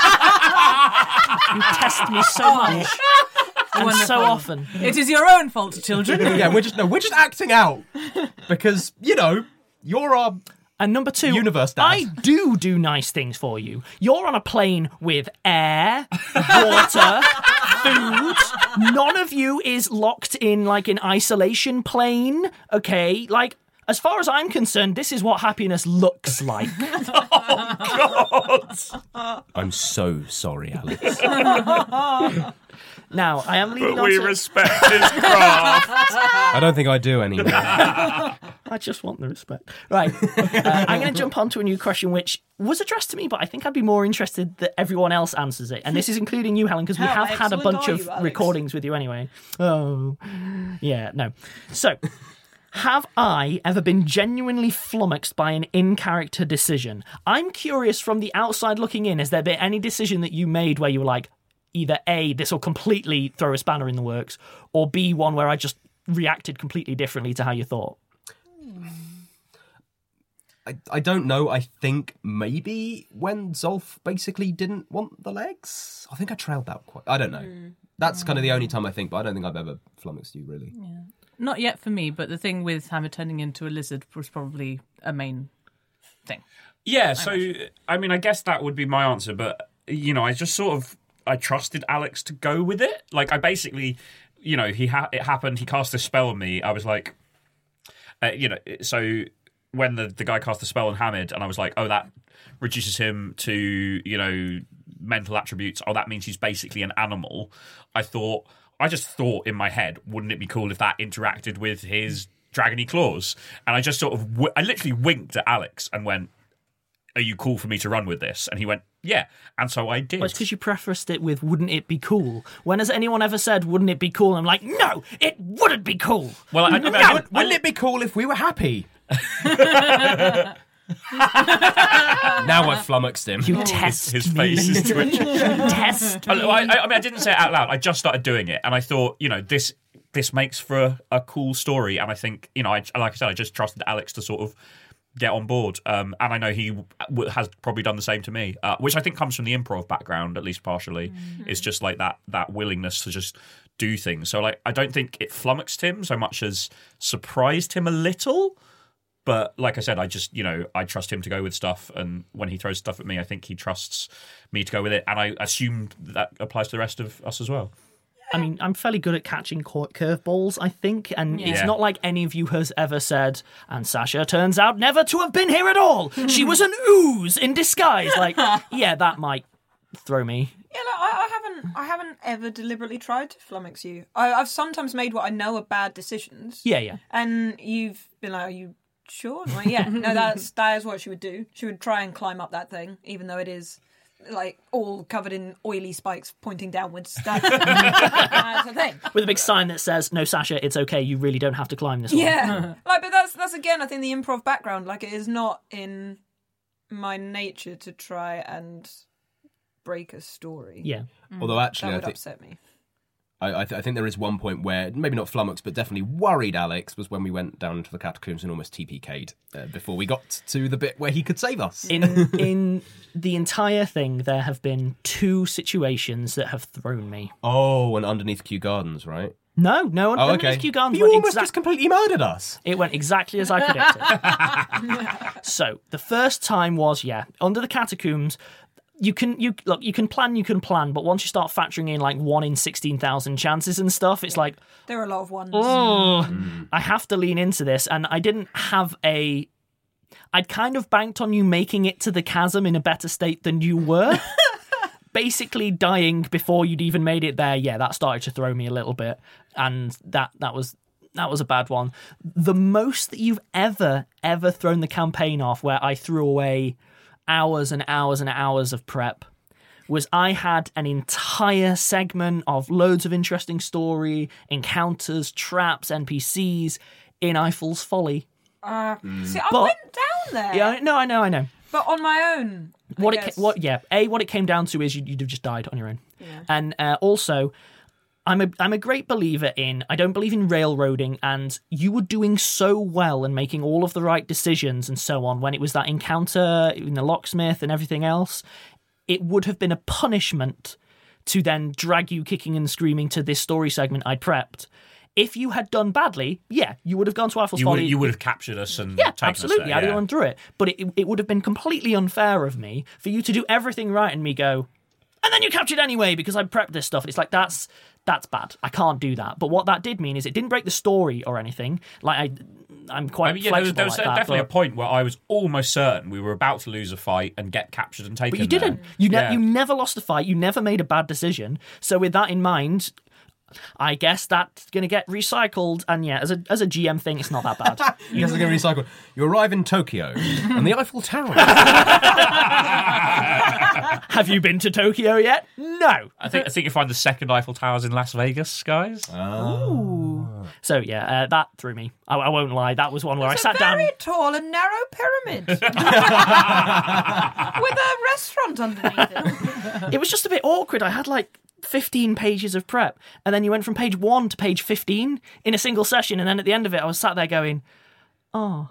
test me so much and Wonderful. so often. It is your own fault, children. Yeah, we're just no, we're just acting out because you know you're our. And number two, Universe Dad. I do do nice things for you. You're on a plane with air, water, food. None of you is locked in like an isolation plane, okay? Like, as far as I'm concerned, this is what happiness looks like. Oh, God. I'm so sorry, Alex. Now, I am leading But on we to... respect his craft. I don't think I do anymore. I just want the respect. Right. Uh, I'm going to jump on to a new question which was addressed to me, but I think I'd be more interested that everyone else answers it. And this is including you, Helen, because we How have had a excellent bunch are of you, Alex? recordings with you anyway. Oh, yeah, no. So, have I ever been genuinely flummoxed by an in-character decision? I'm curious from the outside looking in, has there been any decision that you made where you were like, either A, this will completely throw a spanner in the works, or B, one where I just reacted completely differently to how you thought? I, I don't know. I think maybe when Zolf basically didn't want the legs. I think I trailed that quite. I don't know. Mm. That's kind of the only time I think, but I don't think I've ever flummoxed you really. Yeah. Not yet for me, but the thing with Hammer turning into a lizard was probably a main thing. Yeah, so, I mean, I guess that would be my answer, but, you know, I just sort of, I trusted Alex to go with it. Like, I basically, you know, he ha- it happened, he cast a spell on me, I was like, uh, you know, so when the, the guy cast the spell on Hamid, and I was like, oh, that reduces him to, you know, mental attributes, oh, that means he's basically an animal, I thought, I just thought in my head, wouldn't it be cool if that interacted with his dragony claws? And I just sort of, w- I literally winked at Alex and went, are you cool for me to run with this? And he went, yeah. And so I did. Well, it's because you prefaced it with, wouldn't it be cool? When has anyone ever said, wouldn't it be cool? I'm like, no, it wouldn't be cool. Well, I, I, mean, No. I, Wouldn't, wouldn't it be cool if we were happy? Now I've flummoxed him. You test his me. face is twitching. Test I, me. I, I mean, I didn't say it out loud. I just started doing it, and I thought, you know, this this makes for a, a cool story. And I think, you know, I, like I said, I just trusted Alex to sort of get on board. Um, and I know he w- has probably done the same to me, uh, which I think comes from the improv background, at least partially. Mm-hmm. It's just like that that willingness to just do things. So, like, I don't think it flummoxed him so much as surprised him a little. But like I said, I just, you know, I trust him to go with stuff. And when he throws stuff at me, I think he trusts me to go with it. And I assume that applies to the rest of us as well. I mean, I'm fairly good at catching cur- curveballs, I think, and Yeah. it's Yeah. not like any of you has ever said, and Sasha turns out never to have been here at all. She was an ooze in disguise. Like, yeah, that might throw me. Yeah, no, I, I haven't. I haven't ever deliberately tried to flummox you. I, I've sometimes made what I know are bad decisions. Yeah, yeah. And you've been like, "Are you sure?" I'm like, yeah, no, that's that is what she would do. She would try and climb up that thing, even though it is like all covered in oily spikes pointing downwards. That's, that's the thing. With a big sign that says, no, Sasha, it's okay, you really don't have to climb this one. Yeah, like, but that's that's again, I think the improv background. Like, it is not in my nature to try and break a story. Yeah. Although that actually, I would think upset me. I, I, th- I think there is one point where maybe not flummoxed, but definitely worried Alex was when we went down into the catacombs and almost T P K'd uh, before we got to the bit where he could save us. In in the entire thing, there have been two situations that have thrown me. Oh, and underneath Kew Gardens, right? No, no, Oh, underneath okay. Kew Gardens You went almost exact- just completely murdered us. It went exactly as I predicted. So the first time was, yeah, under the catacombs. You can you look. You can plan. You can plan. But once you start factoring in like one in sixteen thousand chances and stuff, it's like, There are a lot of ones. oh, I have to lean into this. And I didn't have a. I'd kind of banked on you making it to the chasm in a better state than you were. Basically dying before you'd even made it there. Yeah, that started to throw me a little bit, and that that was. That was a bad one. The most that you've ever, ever thrown the campaign off, where I threw away hours and hours and hours of prep, was I had an entire segment of loads of interesting story, encounters, traps, N P Cs in Eiffels Folly. Uh, See, I But- went down there. Yeah, no, I know, I know. But on my own. I What guess. it, what, yeah. A, what it came down to is you, you'd have just died on your own, and uh, also. I'm a I'm a great believer in I don't believe in railroading, and you were doing so well and making all of the right decisions and so on when it was that encounter in the locksmith and everything else. It would have been a punishment to then drag you kicking and screaming to this story segment I'd prepped. If you had done badly, yeah, you would have gone to Eiffel's You would, Folly. you would have captured us and Yeah, taken absolutely. us I'd there, have yeah. gone through it. But it, it would have been completely unfair of me for you to do everything right and me go, and then you captured anyway because I prepped this stuff. It's like, that's that's bad. I can't do that. But what that did mean is it didn't break the story or anything. Like, I, I'm quite I mean, yeah, there was, flexible there was like that. definitely but, a point where I was almost certain we were about to lose a fight and get captured and taken. but you didn't. there. You, ne- Yeah. you never lost a fight. You never made a bad decision. So with that in mind, I guess that's going to get recycled. And yeah, as a as a G M thing, it's not that bad. You guys are going to recycle. You arrive in Tokyo, and the Eiffel Tower. Have you been to Tokyo yet? No. I think I think you find the second Eiffel Tower's in Las Vegas, guys. So yeah, uh, that threw me. I, I won't lie. That was one where It's I sat a very down. tall and narrow pyramid with a restaurant underneath it. It was just a bit awkward. I had like fifteen pages of prep, and then you went from page one to page fifteen in a single session, and then at the end of it, I was sat there going, "Oh,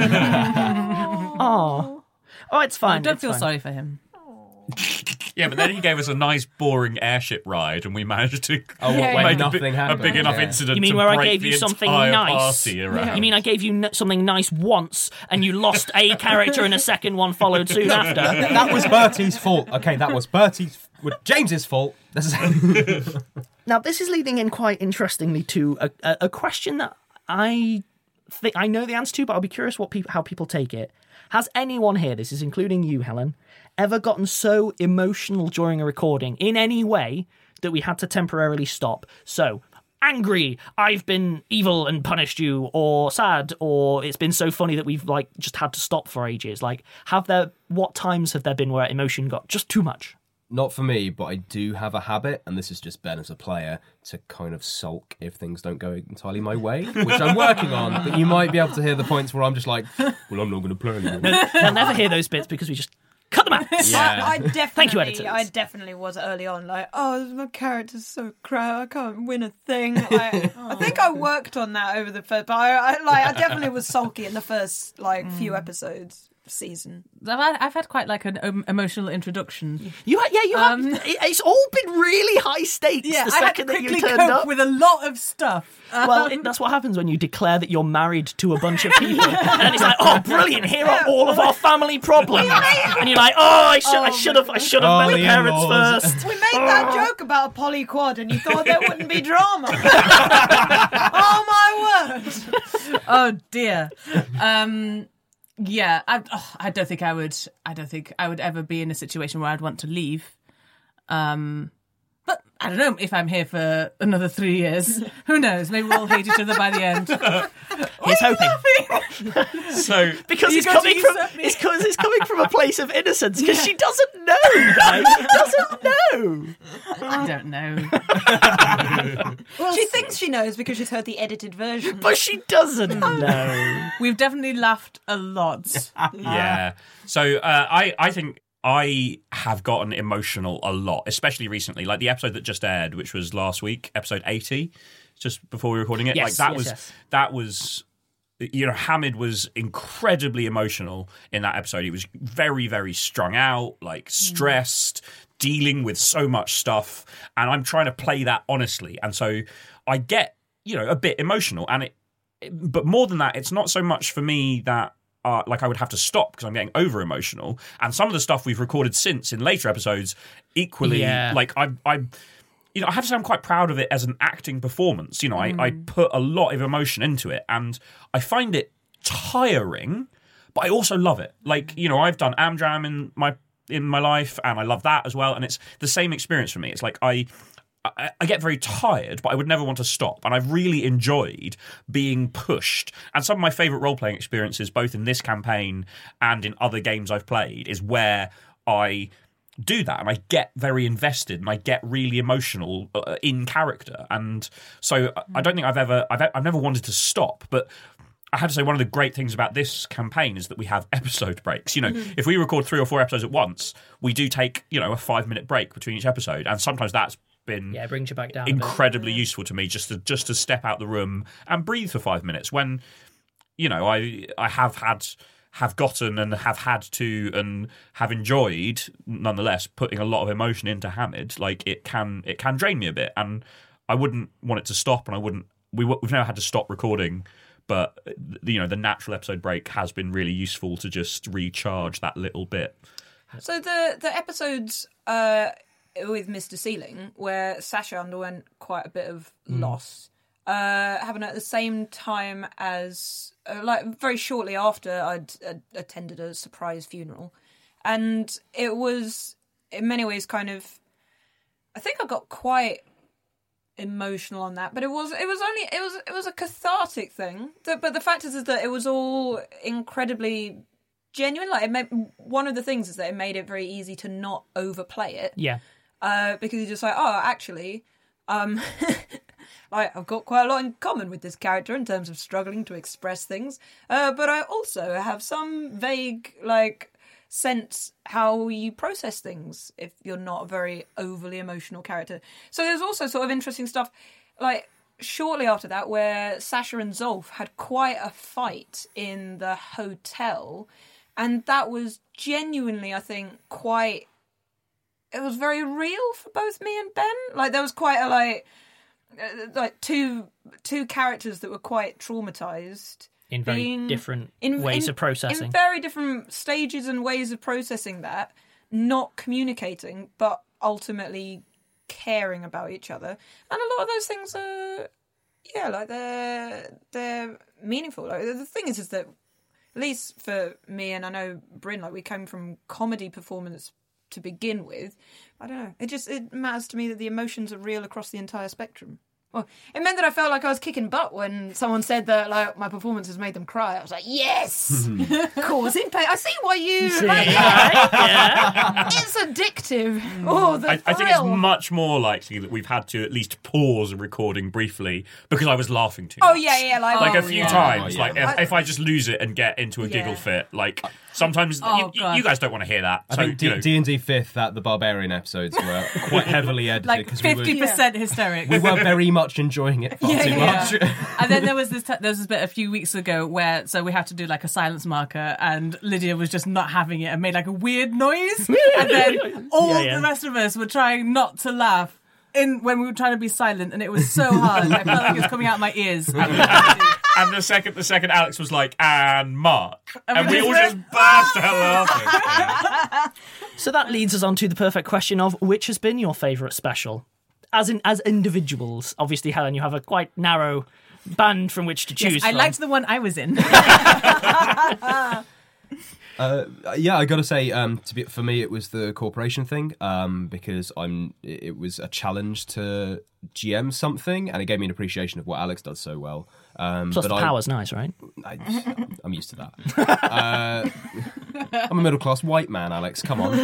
oh, oh, it's fine." Don't it's feel fine. sorry for him. Yeah, but then he gave us a nice, boring airship ride, and we managed to Oh, Yeah, when make a, nothing big, a happened. big enough yeah. incident. You mean to where I break gave the you something entire nice? Party around. You mean I gave you n- something nice once, and you lost a character, and a second one followed soon after? That was Bertie's fault. Okay, that was Bertie's, well, James's fault. This is- Now, this is leading in quite interestingly to a, a, a question that I think I know the answer to, but I'll be curious what people, how people take it. Has anyone here, this is including you, Helen, ever gotten so emotional during a recording in any way that we had to temporarily stop? So, angry, I've been evil and punished you, or sad, or it's been so funny that we've like just had to stop for ages. Like, have there, what times have there been where emotion got just too much? Not for me, but I do have a habit, and this is just Ben as a player, to kind of sulk if things don't go entirely my way, which I'm working on. But you might be able to hear the points where I'm just like, well, I'm not going to play anymore. They'll never hear those bits because we just cut them out. Yeah. I definitely, Thank you, editors. I definitely was early on like, oh, my character's so crap. I can't win a thing. I, I think I worked on that over the first, but I, I like, I definitely was sulky in the first like few episodes season. I've had, I've had quite like an um, emotional introduction. You, ha- yeah, you Um, have. It, it's all been really high stakes. Yeah, the I had to second that you quickly turned cope up. with a lot of stuff. Well, Um, it, that's what happens when you declare that you're married to a bunch of people, and it's like, oh, brilliant! Here are all of our family problems, and you're like, oh, I should, I should have, I should have Oh, met the the parents in-laws. first. We made that joke about a polyquad, and you thought there wouldn't be drama. Oh my word! oh dear. Um, yeah, I, oh, I don't think I would. I don't think I would ever be in a situation where I'd want to leave. Um, but I don't know if I'm here for another three years. Who knows? Maybe we'll hate each other by the end. He's hoping So because You it's go coming to from usurp me. it's, cause it's coming from a place of innocence because she doesn't know, guys. She doesn't know. I don't know. She thinks she knows because she's heard the edited version. But she doesn't know. We've definitely laughed a lot. yeah. So uh, I I think I have gotten emotional a lot, especially recently. Like the episode that just aired, which was last week, episode eighty, just before we were recording it. Yes, like that yes, was yes. that was. You know, Hamid was incredibly emotional in that episode. He was very, very strung out, like stressed, dealing with so much stuff. And I'm trying to play that honestly. And so I get, you know, a bit emotional. And it, it but more than that, it's not so much for me that uh, like I would have to stop because I'm getting over emotional. And some of the stuff we've recorded since in later episodes, equally, Yeah. like I, I, you know, I have to say I'm quite proud of it as an acting performance. You know, I, I put a lot of emotion into it, and I find it tiring, but I also love it. Like, you know, I've done Amdram in my in my life, and I love that as well. And it's the same experience for me. It's like I. I I get very tired, but I would never want to stop. And I've really enjoyed being pushed. And some of my favourite role-playing experiences, both in this campaign and in other games I've played, is where I do that and I get very invested and I get really emotional uh, in character. And so I don't think I've ever I've, I've never wanted to stop, but I have to say, one of the great things about this campaign is that we have episode breaks. You know, mm-hmm. if we record three or four episodes at once, we do take, you know, a five-minute break between each episode. And sometimes that's been yeah, it brings you back down incredibly useful to me just to just to step out the room and breathe for five minutes when, you know, I I have had... have gotten and have had to and have enjoyed, nonetheless, putting a lot of emotion into Hamid. Like, it can it can drain me a bit, and I wouldn't want it to stop, and I wouldn't... We, we've never had to stop recording, but, you know, the natural episode break has been really useful to just recharge that little bit. So the, the episodes uh, with Mister Ceiling, where Sasha underwent quite a bit of mm. loss, uh, happened at the same time as... Uh, like very shortly after I'd uh, attended a surprise funeral, and it was in many ways kind of, I think I got quite emotional on that, but it was it was only it was it was a cathartic thing. But the fact is, is that it was all incredibly genuine. Like, it made, one of the things is that it made it very easy to not overplay it. Yeah, uh, because you're just like, oh, actually, um. Like, I've got quite a lot in common with this character in terms of struggling to express things, uh, but I also have some vague, like, sense how you process things if you're not a very overly emotional character. So there's also sort of interesting stuff, like, shortly after that, where Sasha and Zolf had quite a fight in the hotel, and that was genuinely, I think, quite... It was very real for both me and Ben. Like, there was quite a, like... like two two characters that were quite traumatized in very being, different in, ways in, of processing in very different stages and ways of processing that, not communicating but ultimately caring about each other. And a lot of those things are yeah like they're they're meaningful. Like, the thing is is that, at least for me, and I know Bryn, like, we came from comedy performance to begin with. I don't know. It just it matters to me that the emotions are real across the entire spectrum. Well, it meant that I felt like I was kicking butt when someone said that, like, my performance has made them cry. I was like, yes, causing pain. I see why you see, like that. Yeah. It's addictive. Oh, the I, thrill. I think it's much more likely that we've had to at least pause a recording briefly because I was laughing too Oh much. yeah, yeah, like, like oh, a few yeah. times. Oh, yeah. Like if, if I just lose it and get into a Yeah. giggle fit, like sometimes Oh, you, gosh. you guys don't want to hear that. I so think you D- know, D&D fifth at the Barbarian episodes were quite heavily edited Like because we were, fifty percent hysterics. we were very much enjoying it far Yeah, too yeah. much. And then there was this t- there was this bit a few weeks ago where so we had to do like a silence marker, and Lydia was just not having it and made like a weird noise, and then all Yeah, yeah. the rest of us were trying not to laugh in when we were trying to be silent, and it was so hard. I felt like it was coming out my ears. and the second the second Alex was like, and Mark, and we all just burst out laughing. So that leads us on to the perfect question of which has been your favourite special? As in, as individuals, obviously, Helen, you have a quite narrow band from which to choose Yes, I from. liked the one I was in. Uh, yeah, I got to say, um, to be, for me, it was the corporation thing um, because I'm. It was a challenge to G M something, and it gave me an appreciation of what Alex does so well. Um, Plus but the I, power's nice, right? I, I'm used to that. Uh, I'm a middle class white man, Alex. Come on.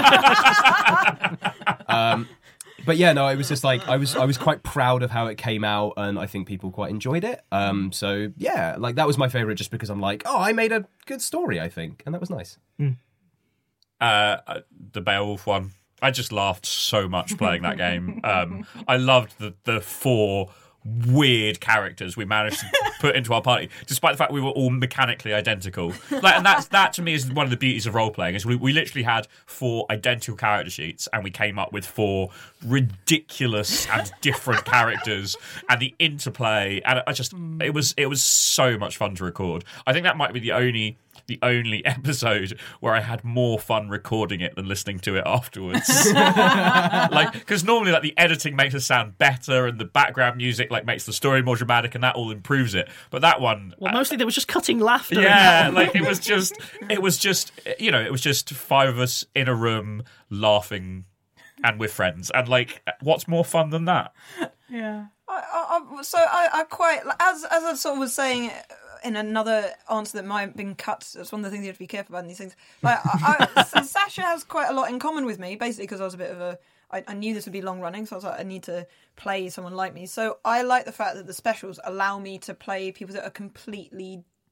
um, But yeah, no, it was just like I was I was quite proud of how it came out, and I think people quite enjoyed it. Um, so yeah, like that was my favorite, just because I'm like, oh, I made a good story, I think, and that was nice. Uh, the Beowulf one, I just laughed so much playing that game. Um, I loved the the four weird characters we managed to put into our party, despite the fact we were all mechanically identical. Like, and that's that to me is one of the beauties of role playing. Is we, we literally had four identical character sheets, and we came up with four ridiculous and different characters, and the interplay. And I just it was it was so much fun to record. I think that might be the only. The only episode where I had more fun recording it than listening to it afterwards. Like, because normally, like, the editing makes us sound better, and the background music like makes the story more dramatic, and that all improves it. But that one, Well, mostly there was just cutting laughter. yeah, like it was just, it was just, you know, it was just five of us in a room laughing, and with friends, and like, what's more fun than that? Yeah. I, I, I, so I, I quite, as as I sort of was saying in another answer that might have been cut, that's one of the things you have to be careful about in these things. Like, I, I, so Sasha has quite a lot in common with me, basically because I was a bit of a, I, I knew this would be long running, so I was like, I need to play someone like me. So I like the fact that the specials allow me to play people that are completely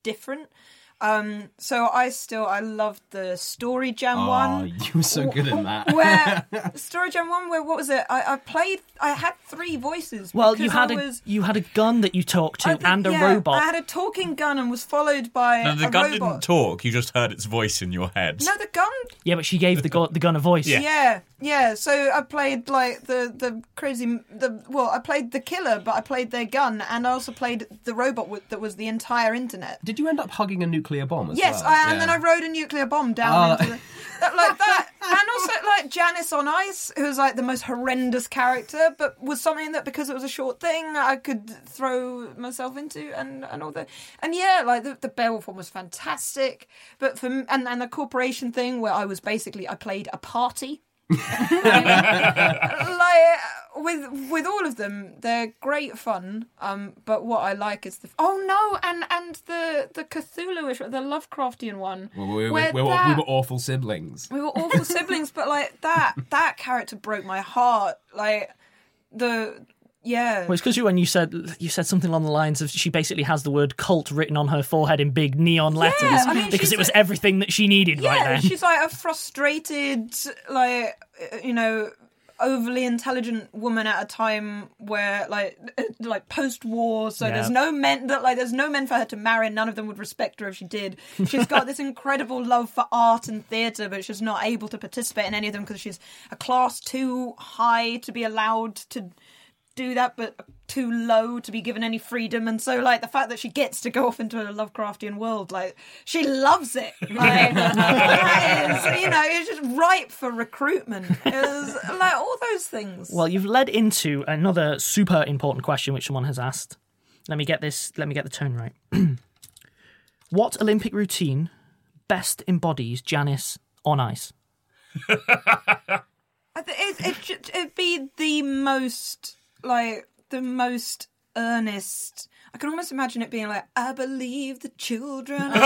different. Um, so I still I loved the Story Jam Oh, one. you were so good at that. Where Story Jam one, where what was it? I, I played. I had three voices. Well, you because had I a was, you had a gun that you talked to I did- and a yeah, robot. I had a talking gun and was followed by No, the a gun robot. didn't talk. You just heard its voice in your head. No, the gun. Yeah, but she gave the gun, the gun a voice. Yeah. Yeah, yeah. So I played like the the crazy the well, I played the killer, but I played their gun, and I also played the robot with, that was the entire internet. Did you end up hugging a nuclear bomb as Yes, well? I, and Yeah. then I rode a nuclear bomb down Oh. into the, that, like that, and also like Janice on Ice, who was like the most horrendous character, but was something that because it was a short thing, I could throw myself into, and, and all that. And yeah, like the, the Beowulf one was fantastic, but for m- and and the corporation thing where I was basically I played a party. like with with all of them, they're great fun. Um, but what I like is the oh no, and and the the Cthulhu-ish, the Lovecraftian one. Well, we, we, where we, were, that- we were awful siblings. we were awful siblings, but like that that character broke my heart. Like the yeah. Well, it's because you when you said you said something along the lines of she basically has the word cult written on her forehead in big neon letters I mean, because she's it was a- everything that she needed right Yeah, then. she's like a frustrated, like uh, you know, overly intelligent woman at a time where, like, uh, like post-war. So Yeah. there's no men that like there's no men for her to marry. None of them would respect her if she did. She's got this incredible love for art and theatre, but she's not able to participate in any of them because she's a class too high to be allowed to do that, but too low to be given any freedom. And so like the fact that she gets to go off into a Lovecraftian world, like she loves it. Like that is, you know, it's just ripe for recruitment. It was like all those things. Well, you've led into another super important question which someone has asked. Let me get this. Let me get the tone right. What Olympic routine best embodies Janice on ice? I th- it, it, should- it'd be the most, like, the most earnest. I can almost imagine it being like, I believe the children. You know,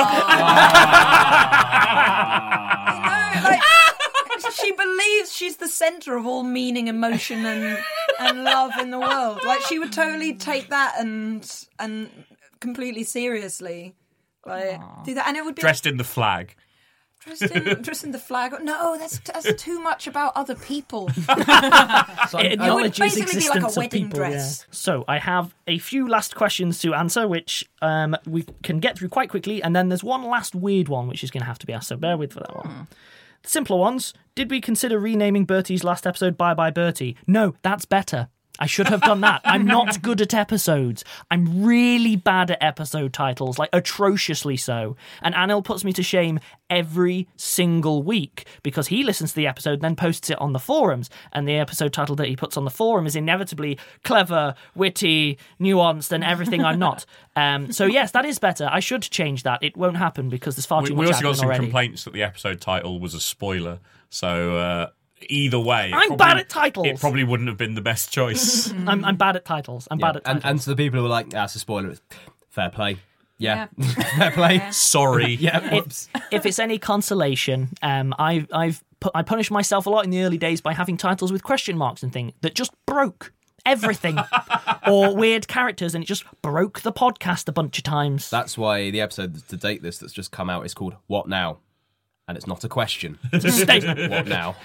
like, she believes she's the centre of all meaning, emotion, and and love in the world. Like, she would totally take that and and completely seriously, like, do that. And it would be Dressed in the flag. Dressed in, dressed in the flag. No, that's that's too much about other people. It would acknowledges basically be like a existence of wedding people. dress. Yeah. So I have a few last questions to answer, which um, we can get through quite quickly, and then there's one last weird one which is going to have to be asked. So bear with for that one. The simpler ones. Did we consider renaming Bertie's last episode Bye Bye Bertie? No, that's better. I should have done that. I'm not good at episodes. I'm really bad at episode titles, like atrociously so. And Anil puts me to shame every single week because he listens to the episode and then posts it on the forums. And the episode title that he puts on the forum is inevitably clever, witty, nuanced, and everything I'm not. Um, so yes, that is better. I should change that. It won't happen because there's far We, too we much also got admin some already. complaints that the episode title was a spoiler. So uh, either way, it I'm probably- bad at titles. It probably wouldn't have been the best choice. I'm, I'm bad at titles. I'm Yeah. bad at and, titles. and to the people who were like, ah, it's a spoiler, it's fair play. Yeah. fair play. Sorry. Yeah, whoops. If it's any consolation, um, I, I've pu- I punished myself a lot in the early days by having titles with question marks and things that just broke everything, or weird characters, and it just broke the podcast a bunch of times. That's why the episode to date this that's just come out is called What Now? And it's not a question. It's a statement. What now?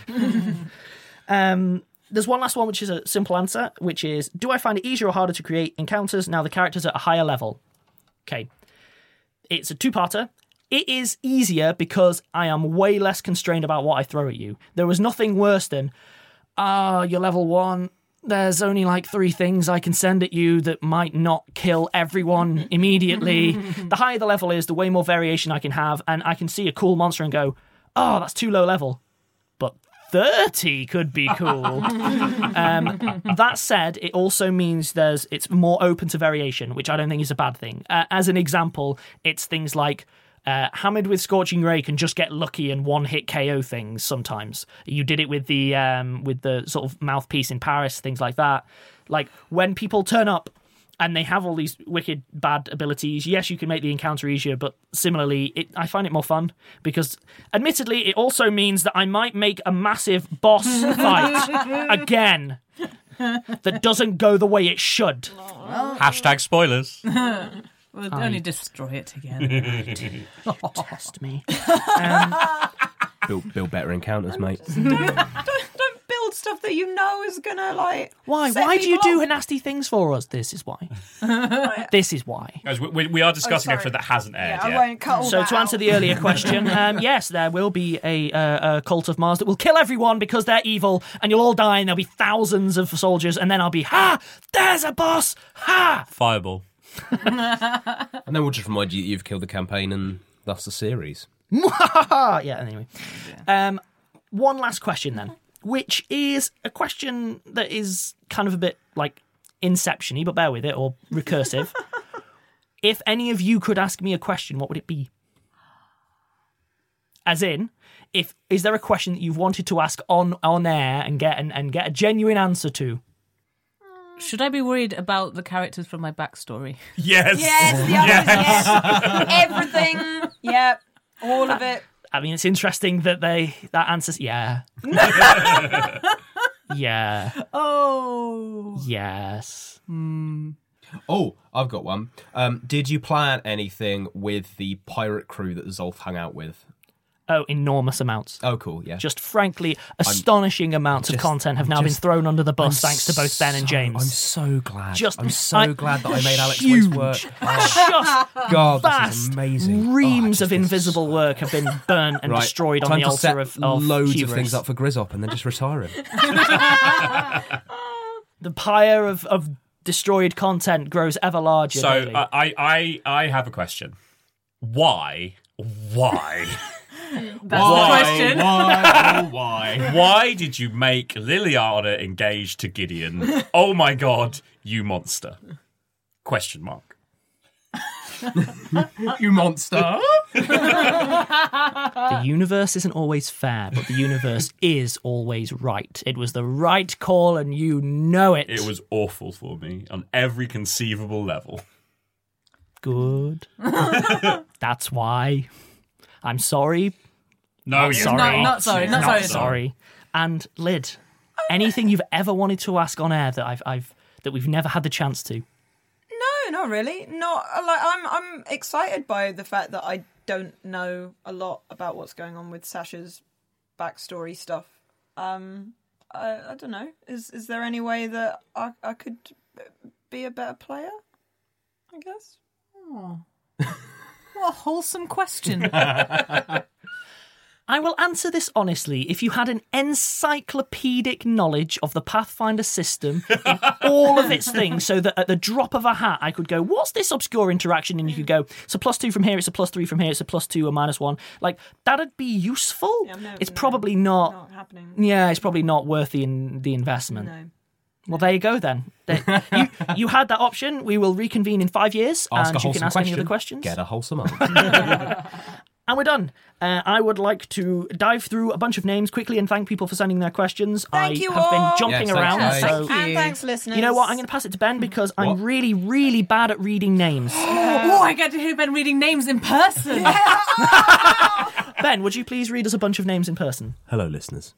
Um, there's one last one, which is a simple answer, which is: do I find it easier or harder to create encounters now the characters are at a higher level? Okay, it's a two-parter. It is easier because I am way less constrained about what I throw at you. There was nothing worse than, ah, oh, you're level one. There's only like three things I can send at you that might not kill everyone immediately. The higher the level is, the way more variation I can have, and I can see a cool monster and go, oh, that's too low level. But thirty could be cool. um, that said, it also means there's it's more open to variation, which I don't think is a bad thing. Uh, as an example, it's things like Uh, Hamid with Scorching Ray can just get lucky and one-hit K O things sometimes. You did it with the um, with the sort of mouthpiece in Paris, things like that. Like, when people turn up and they have all these wicked bad abilities, yes, you can make the encounter easier, but similarly, it, I find it more fun because, admittedly, it also means that I might make a massive boss fight again that doesn't go the way it should. Hashtag spoilers. We'll I- only destroy it together. Test me. Um, Build, build better encounters, mate. don't, don't build stuff that you know is gonna like. why? set Why do you people do off. nasty things for us? This is why. This is why. Guys, we, we, we are discussing Oh, an sorry. episode that hasn't aired Yeah, I yet. won't cut all So that to answer out. the earlier question, um, yes, there will be a, uh, a cult of Mars that will kill everyone because they're evil, and you'll all die, and there'll be thousands of soldiers, and then I'll be, ha! There's a boss! Ha! Fireball. And then we'll just remind you that you've killed the campaign and thus the series. Ah, yeah, anyway. Um, one last question then, which is a question that is kind of a bit like Inception-y, but bear with it, or recursive. If any of you could ask me a question, what would it be? As in, if is there a question that you've wanted to ask on on air and get and, and get a genuine answer to? Should I be worried about the characters from my backstory? Yes. Yes, the others, yes. Everything. Yep. All of it. I mean, it's interesting that they that answers yeah, yeah, Oh. yes. Oh, I've got one. Um, did you plan anything with the pirate crew that Zolf hung out with? Oh, enormous amounts. Oh, cool, yeah. Just frankly, astonishing amounts of just- content have now I'm been just- thrown under the bus I'm thanks to both Ben and so- James. I'm so glad. Just- I'm so I- glad that I made Alex huge, Wade's work. Oh, Just God, this vast is amazing. Oh, I reams just of feel invisible so- work have been burnt and Right, destroyed on time the to altar set of, of loads hubris. of things up for Grizzop and then just retire him. The pyre of, of destroyed content grows ever larger. So daily. uh, I, I, I have a question. Why? Why? That's Why? the question. Why? Oh, why? Why did you make Liliana engaged to Gideon? Oh my god, you monster. Question mark. You monster. The universe isn't always fair, but the universe is always right. It was the right call, and you know it. It was awful for me on every conceivable level. good. That's why. I'm sorry. No, you're sorry. not. No, not sorry. Not, Not sorry. sorry. And Lid, anything you've ever wanted to ask on air that I've, I've that we've never had the chance to? No, not really. Not like I'm. I'm excited by the fact that I don't know a lot about what's going on with Sasha's backstory stuff. Um, I, I don't know. Is is there any way that I I could be a better player? I guess. Oh. What a wholesome question. I will answer this honestly. If you had an encyclopedic knowledge of the Pathfinder system in all of its things, so that at the drop of a hat I could go, what's this obscure interaction? And you could go, it's a plus two from here, it's a plus three from here, it's a plus two, a minus one. Like, that'd be useful. Yeah, no, it's no, probably not... Not happening. Yeah, it's probably not worth the, in, the investment. No. Well, there you go then. There- you, you had that option. We will reconvene in five years, Ask and a you wholesome can ask question. any other questions. Get a wholesome answer. And we're done. Uh, I would like to dive through a bunch of names quickly and thank people for sending their questions. Thank I you have been all. jumping Yes, thanks, around, guys. so Thank And thanks, listeners. you know what? I'm going to pass it to Ben because I'm What? really, really bad at reading names. Oh, I get to hear Ben reading names in person. Ben, would you please read us a bunch of names in person? Hello, listeners.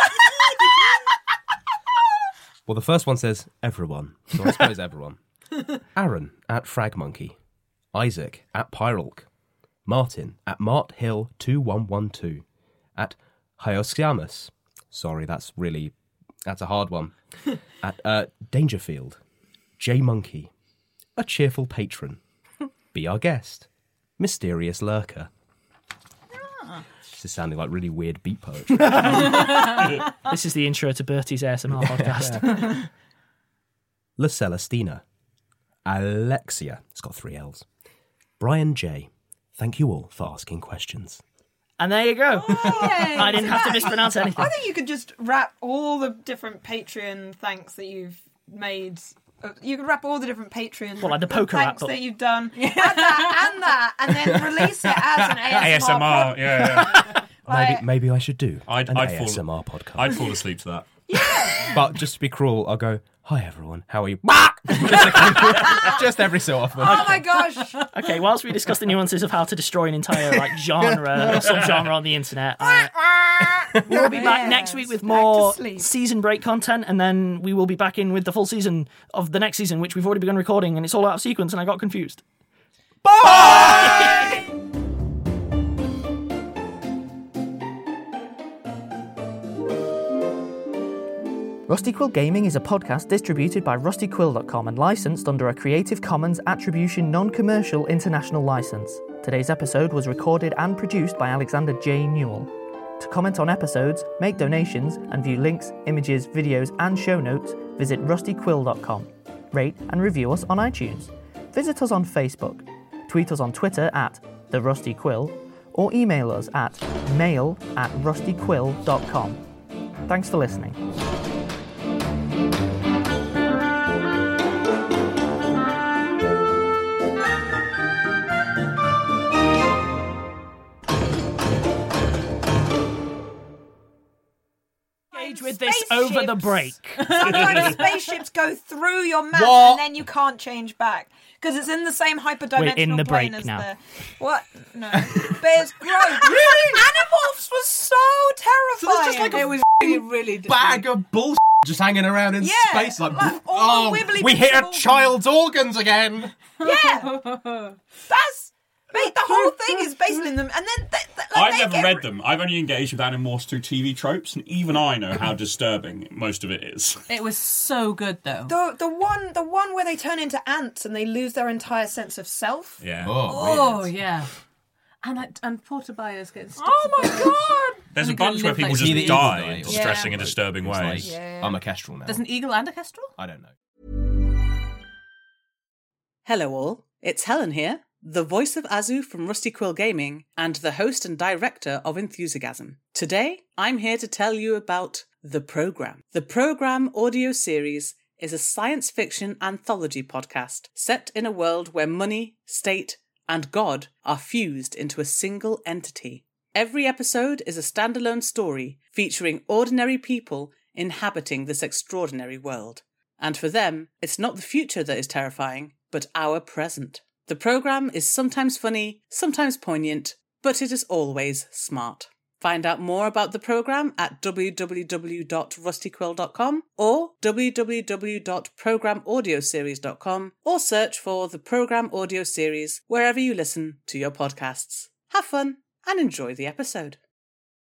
Well, the first one says everyone, so I suppose everyone. Aaron at Fragmonkey, Isaac at Pyralk, Martin at Mart Hill two one one two, at Hyosciamus. Sorry, that's really that's a hard one. At uh, Dangerfield, J Monkey, a cheerful patron, be our guest, mysterious lurker. This is sounding like really weird beat poetry. This is the intro to Bertie's A S M R podcast. La Celestina, Alexia, it's got three L's, Brian J. Thank you all for asking questions. And there you go. I didn't have to mispronounce anything. I think you could just wrap all the different Patreon thanks that you've made. uh, You could wrap all the different Patreon Well, like the poker thanks app, but- that you've done, and that, and that, and then release it as an A S M R. A S M R, pod- yeah, yeah. Maybe, Like- maybe I should do I'd- an I'd A fall- S M R podcast. I'd fall asleep to that. But just to be cruel, I'll go, hi everyone, how are you? just, just every so often. Oh my gosh! Okay, whilst we discuss the nuances of how to destroy an entire like genre or subgenre on the internet, uh, we'll be back next week with Back to more sleep. season break content, and then we will be back in with the full season of the next season, which we've already begun recording, and it's all out of sequence, and I got confused. Bye! Rusty Quill Gaming is a podcast distributed by rusty quill dot com and licensed under a Creative Commons Attribution Non-Commercial International License. Today's episode was recorded and produced by Alexander J. Newell. To comment on episodes, make donations, and view links, images, videos, and show notes, visit rusty quill dot com. Rate and review us on iTunes. Visit us on Facebook. Tweet us on Twitter at The Rusty Quill, or email us at mail at rusty quill dot com. Thanks for listening. With this over the break. Sometimes spaceships go through your map What? and then you can't change back because it's in the same hyperdimensional We're in the plane break as now. the what? No, but it's gross. Animorphs was so terrifying. just like a It was really, really Bag of bullshit just hanging around in Yeah, space like, like all oh, the wibbly we bits hit of a organs. child's organs again. Yeah, that's mate. The whole thing is based in them, and then they, they, like, I've they never get read them. I've only engaged with Animorphs through T V tropes, and even I know how disturbing most of it is. It was so good though. The the one the one where they turn into ants and they lose their entire sense of self. Yeah. Oh weird. yeah. And I, and poor Tobias gets. Oh my god! There's a And gonna bunch where live people like just Either die evil in die or- distressing Yeah. and disturbing It's ways. like, Yeah. I'm a kestrel now. There's an eagle and a kestrel. I don't know. Hello all, it's Helen here, the voice of Azu from Rusty Quill Gaming and the host and director of Enthusiasm. Today, I'm here to tell you about The Program. The Program audio series is a science fiction anthology podcast set in a world where money, state, and God are fused into a single entity. Every episode is a standalone story featuring ordinary people inhabiting this extraordinary world. And for them, it's not the future that is terrifying, but our present. The programme is sometimes funny, sometimes poignant, but it is always smart. Find out more about the programme at w w w dot rusty quill dot com or w w w dot program audio series dot com or search for the Program Audio Series wherever you listen to your podcasts. Have fun and enjoy the episode.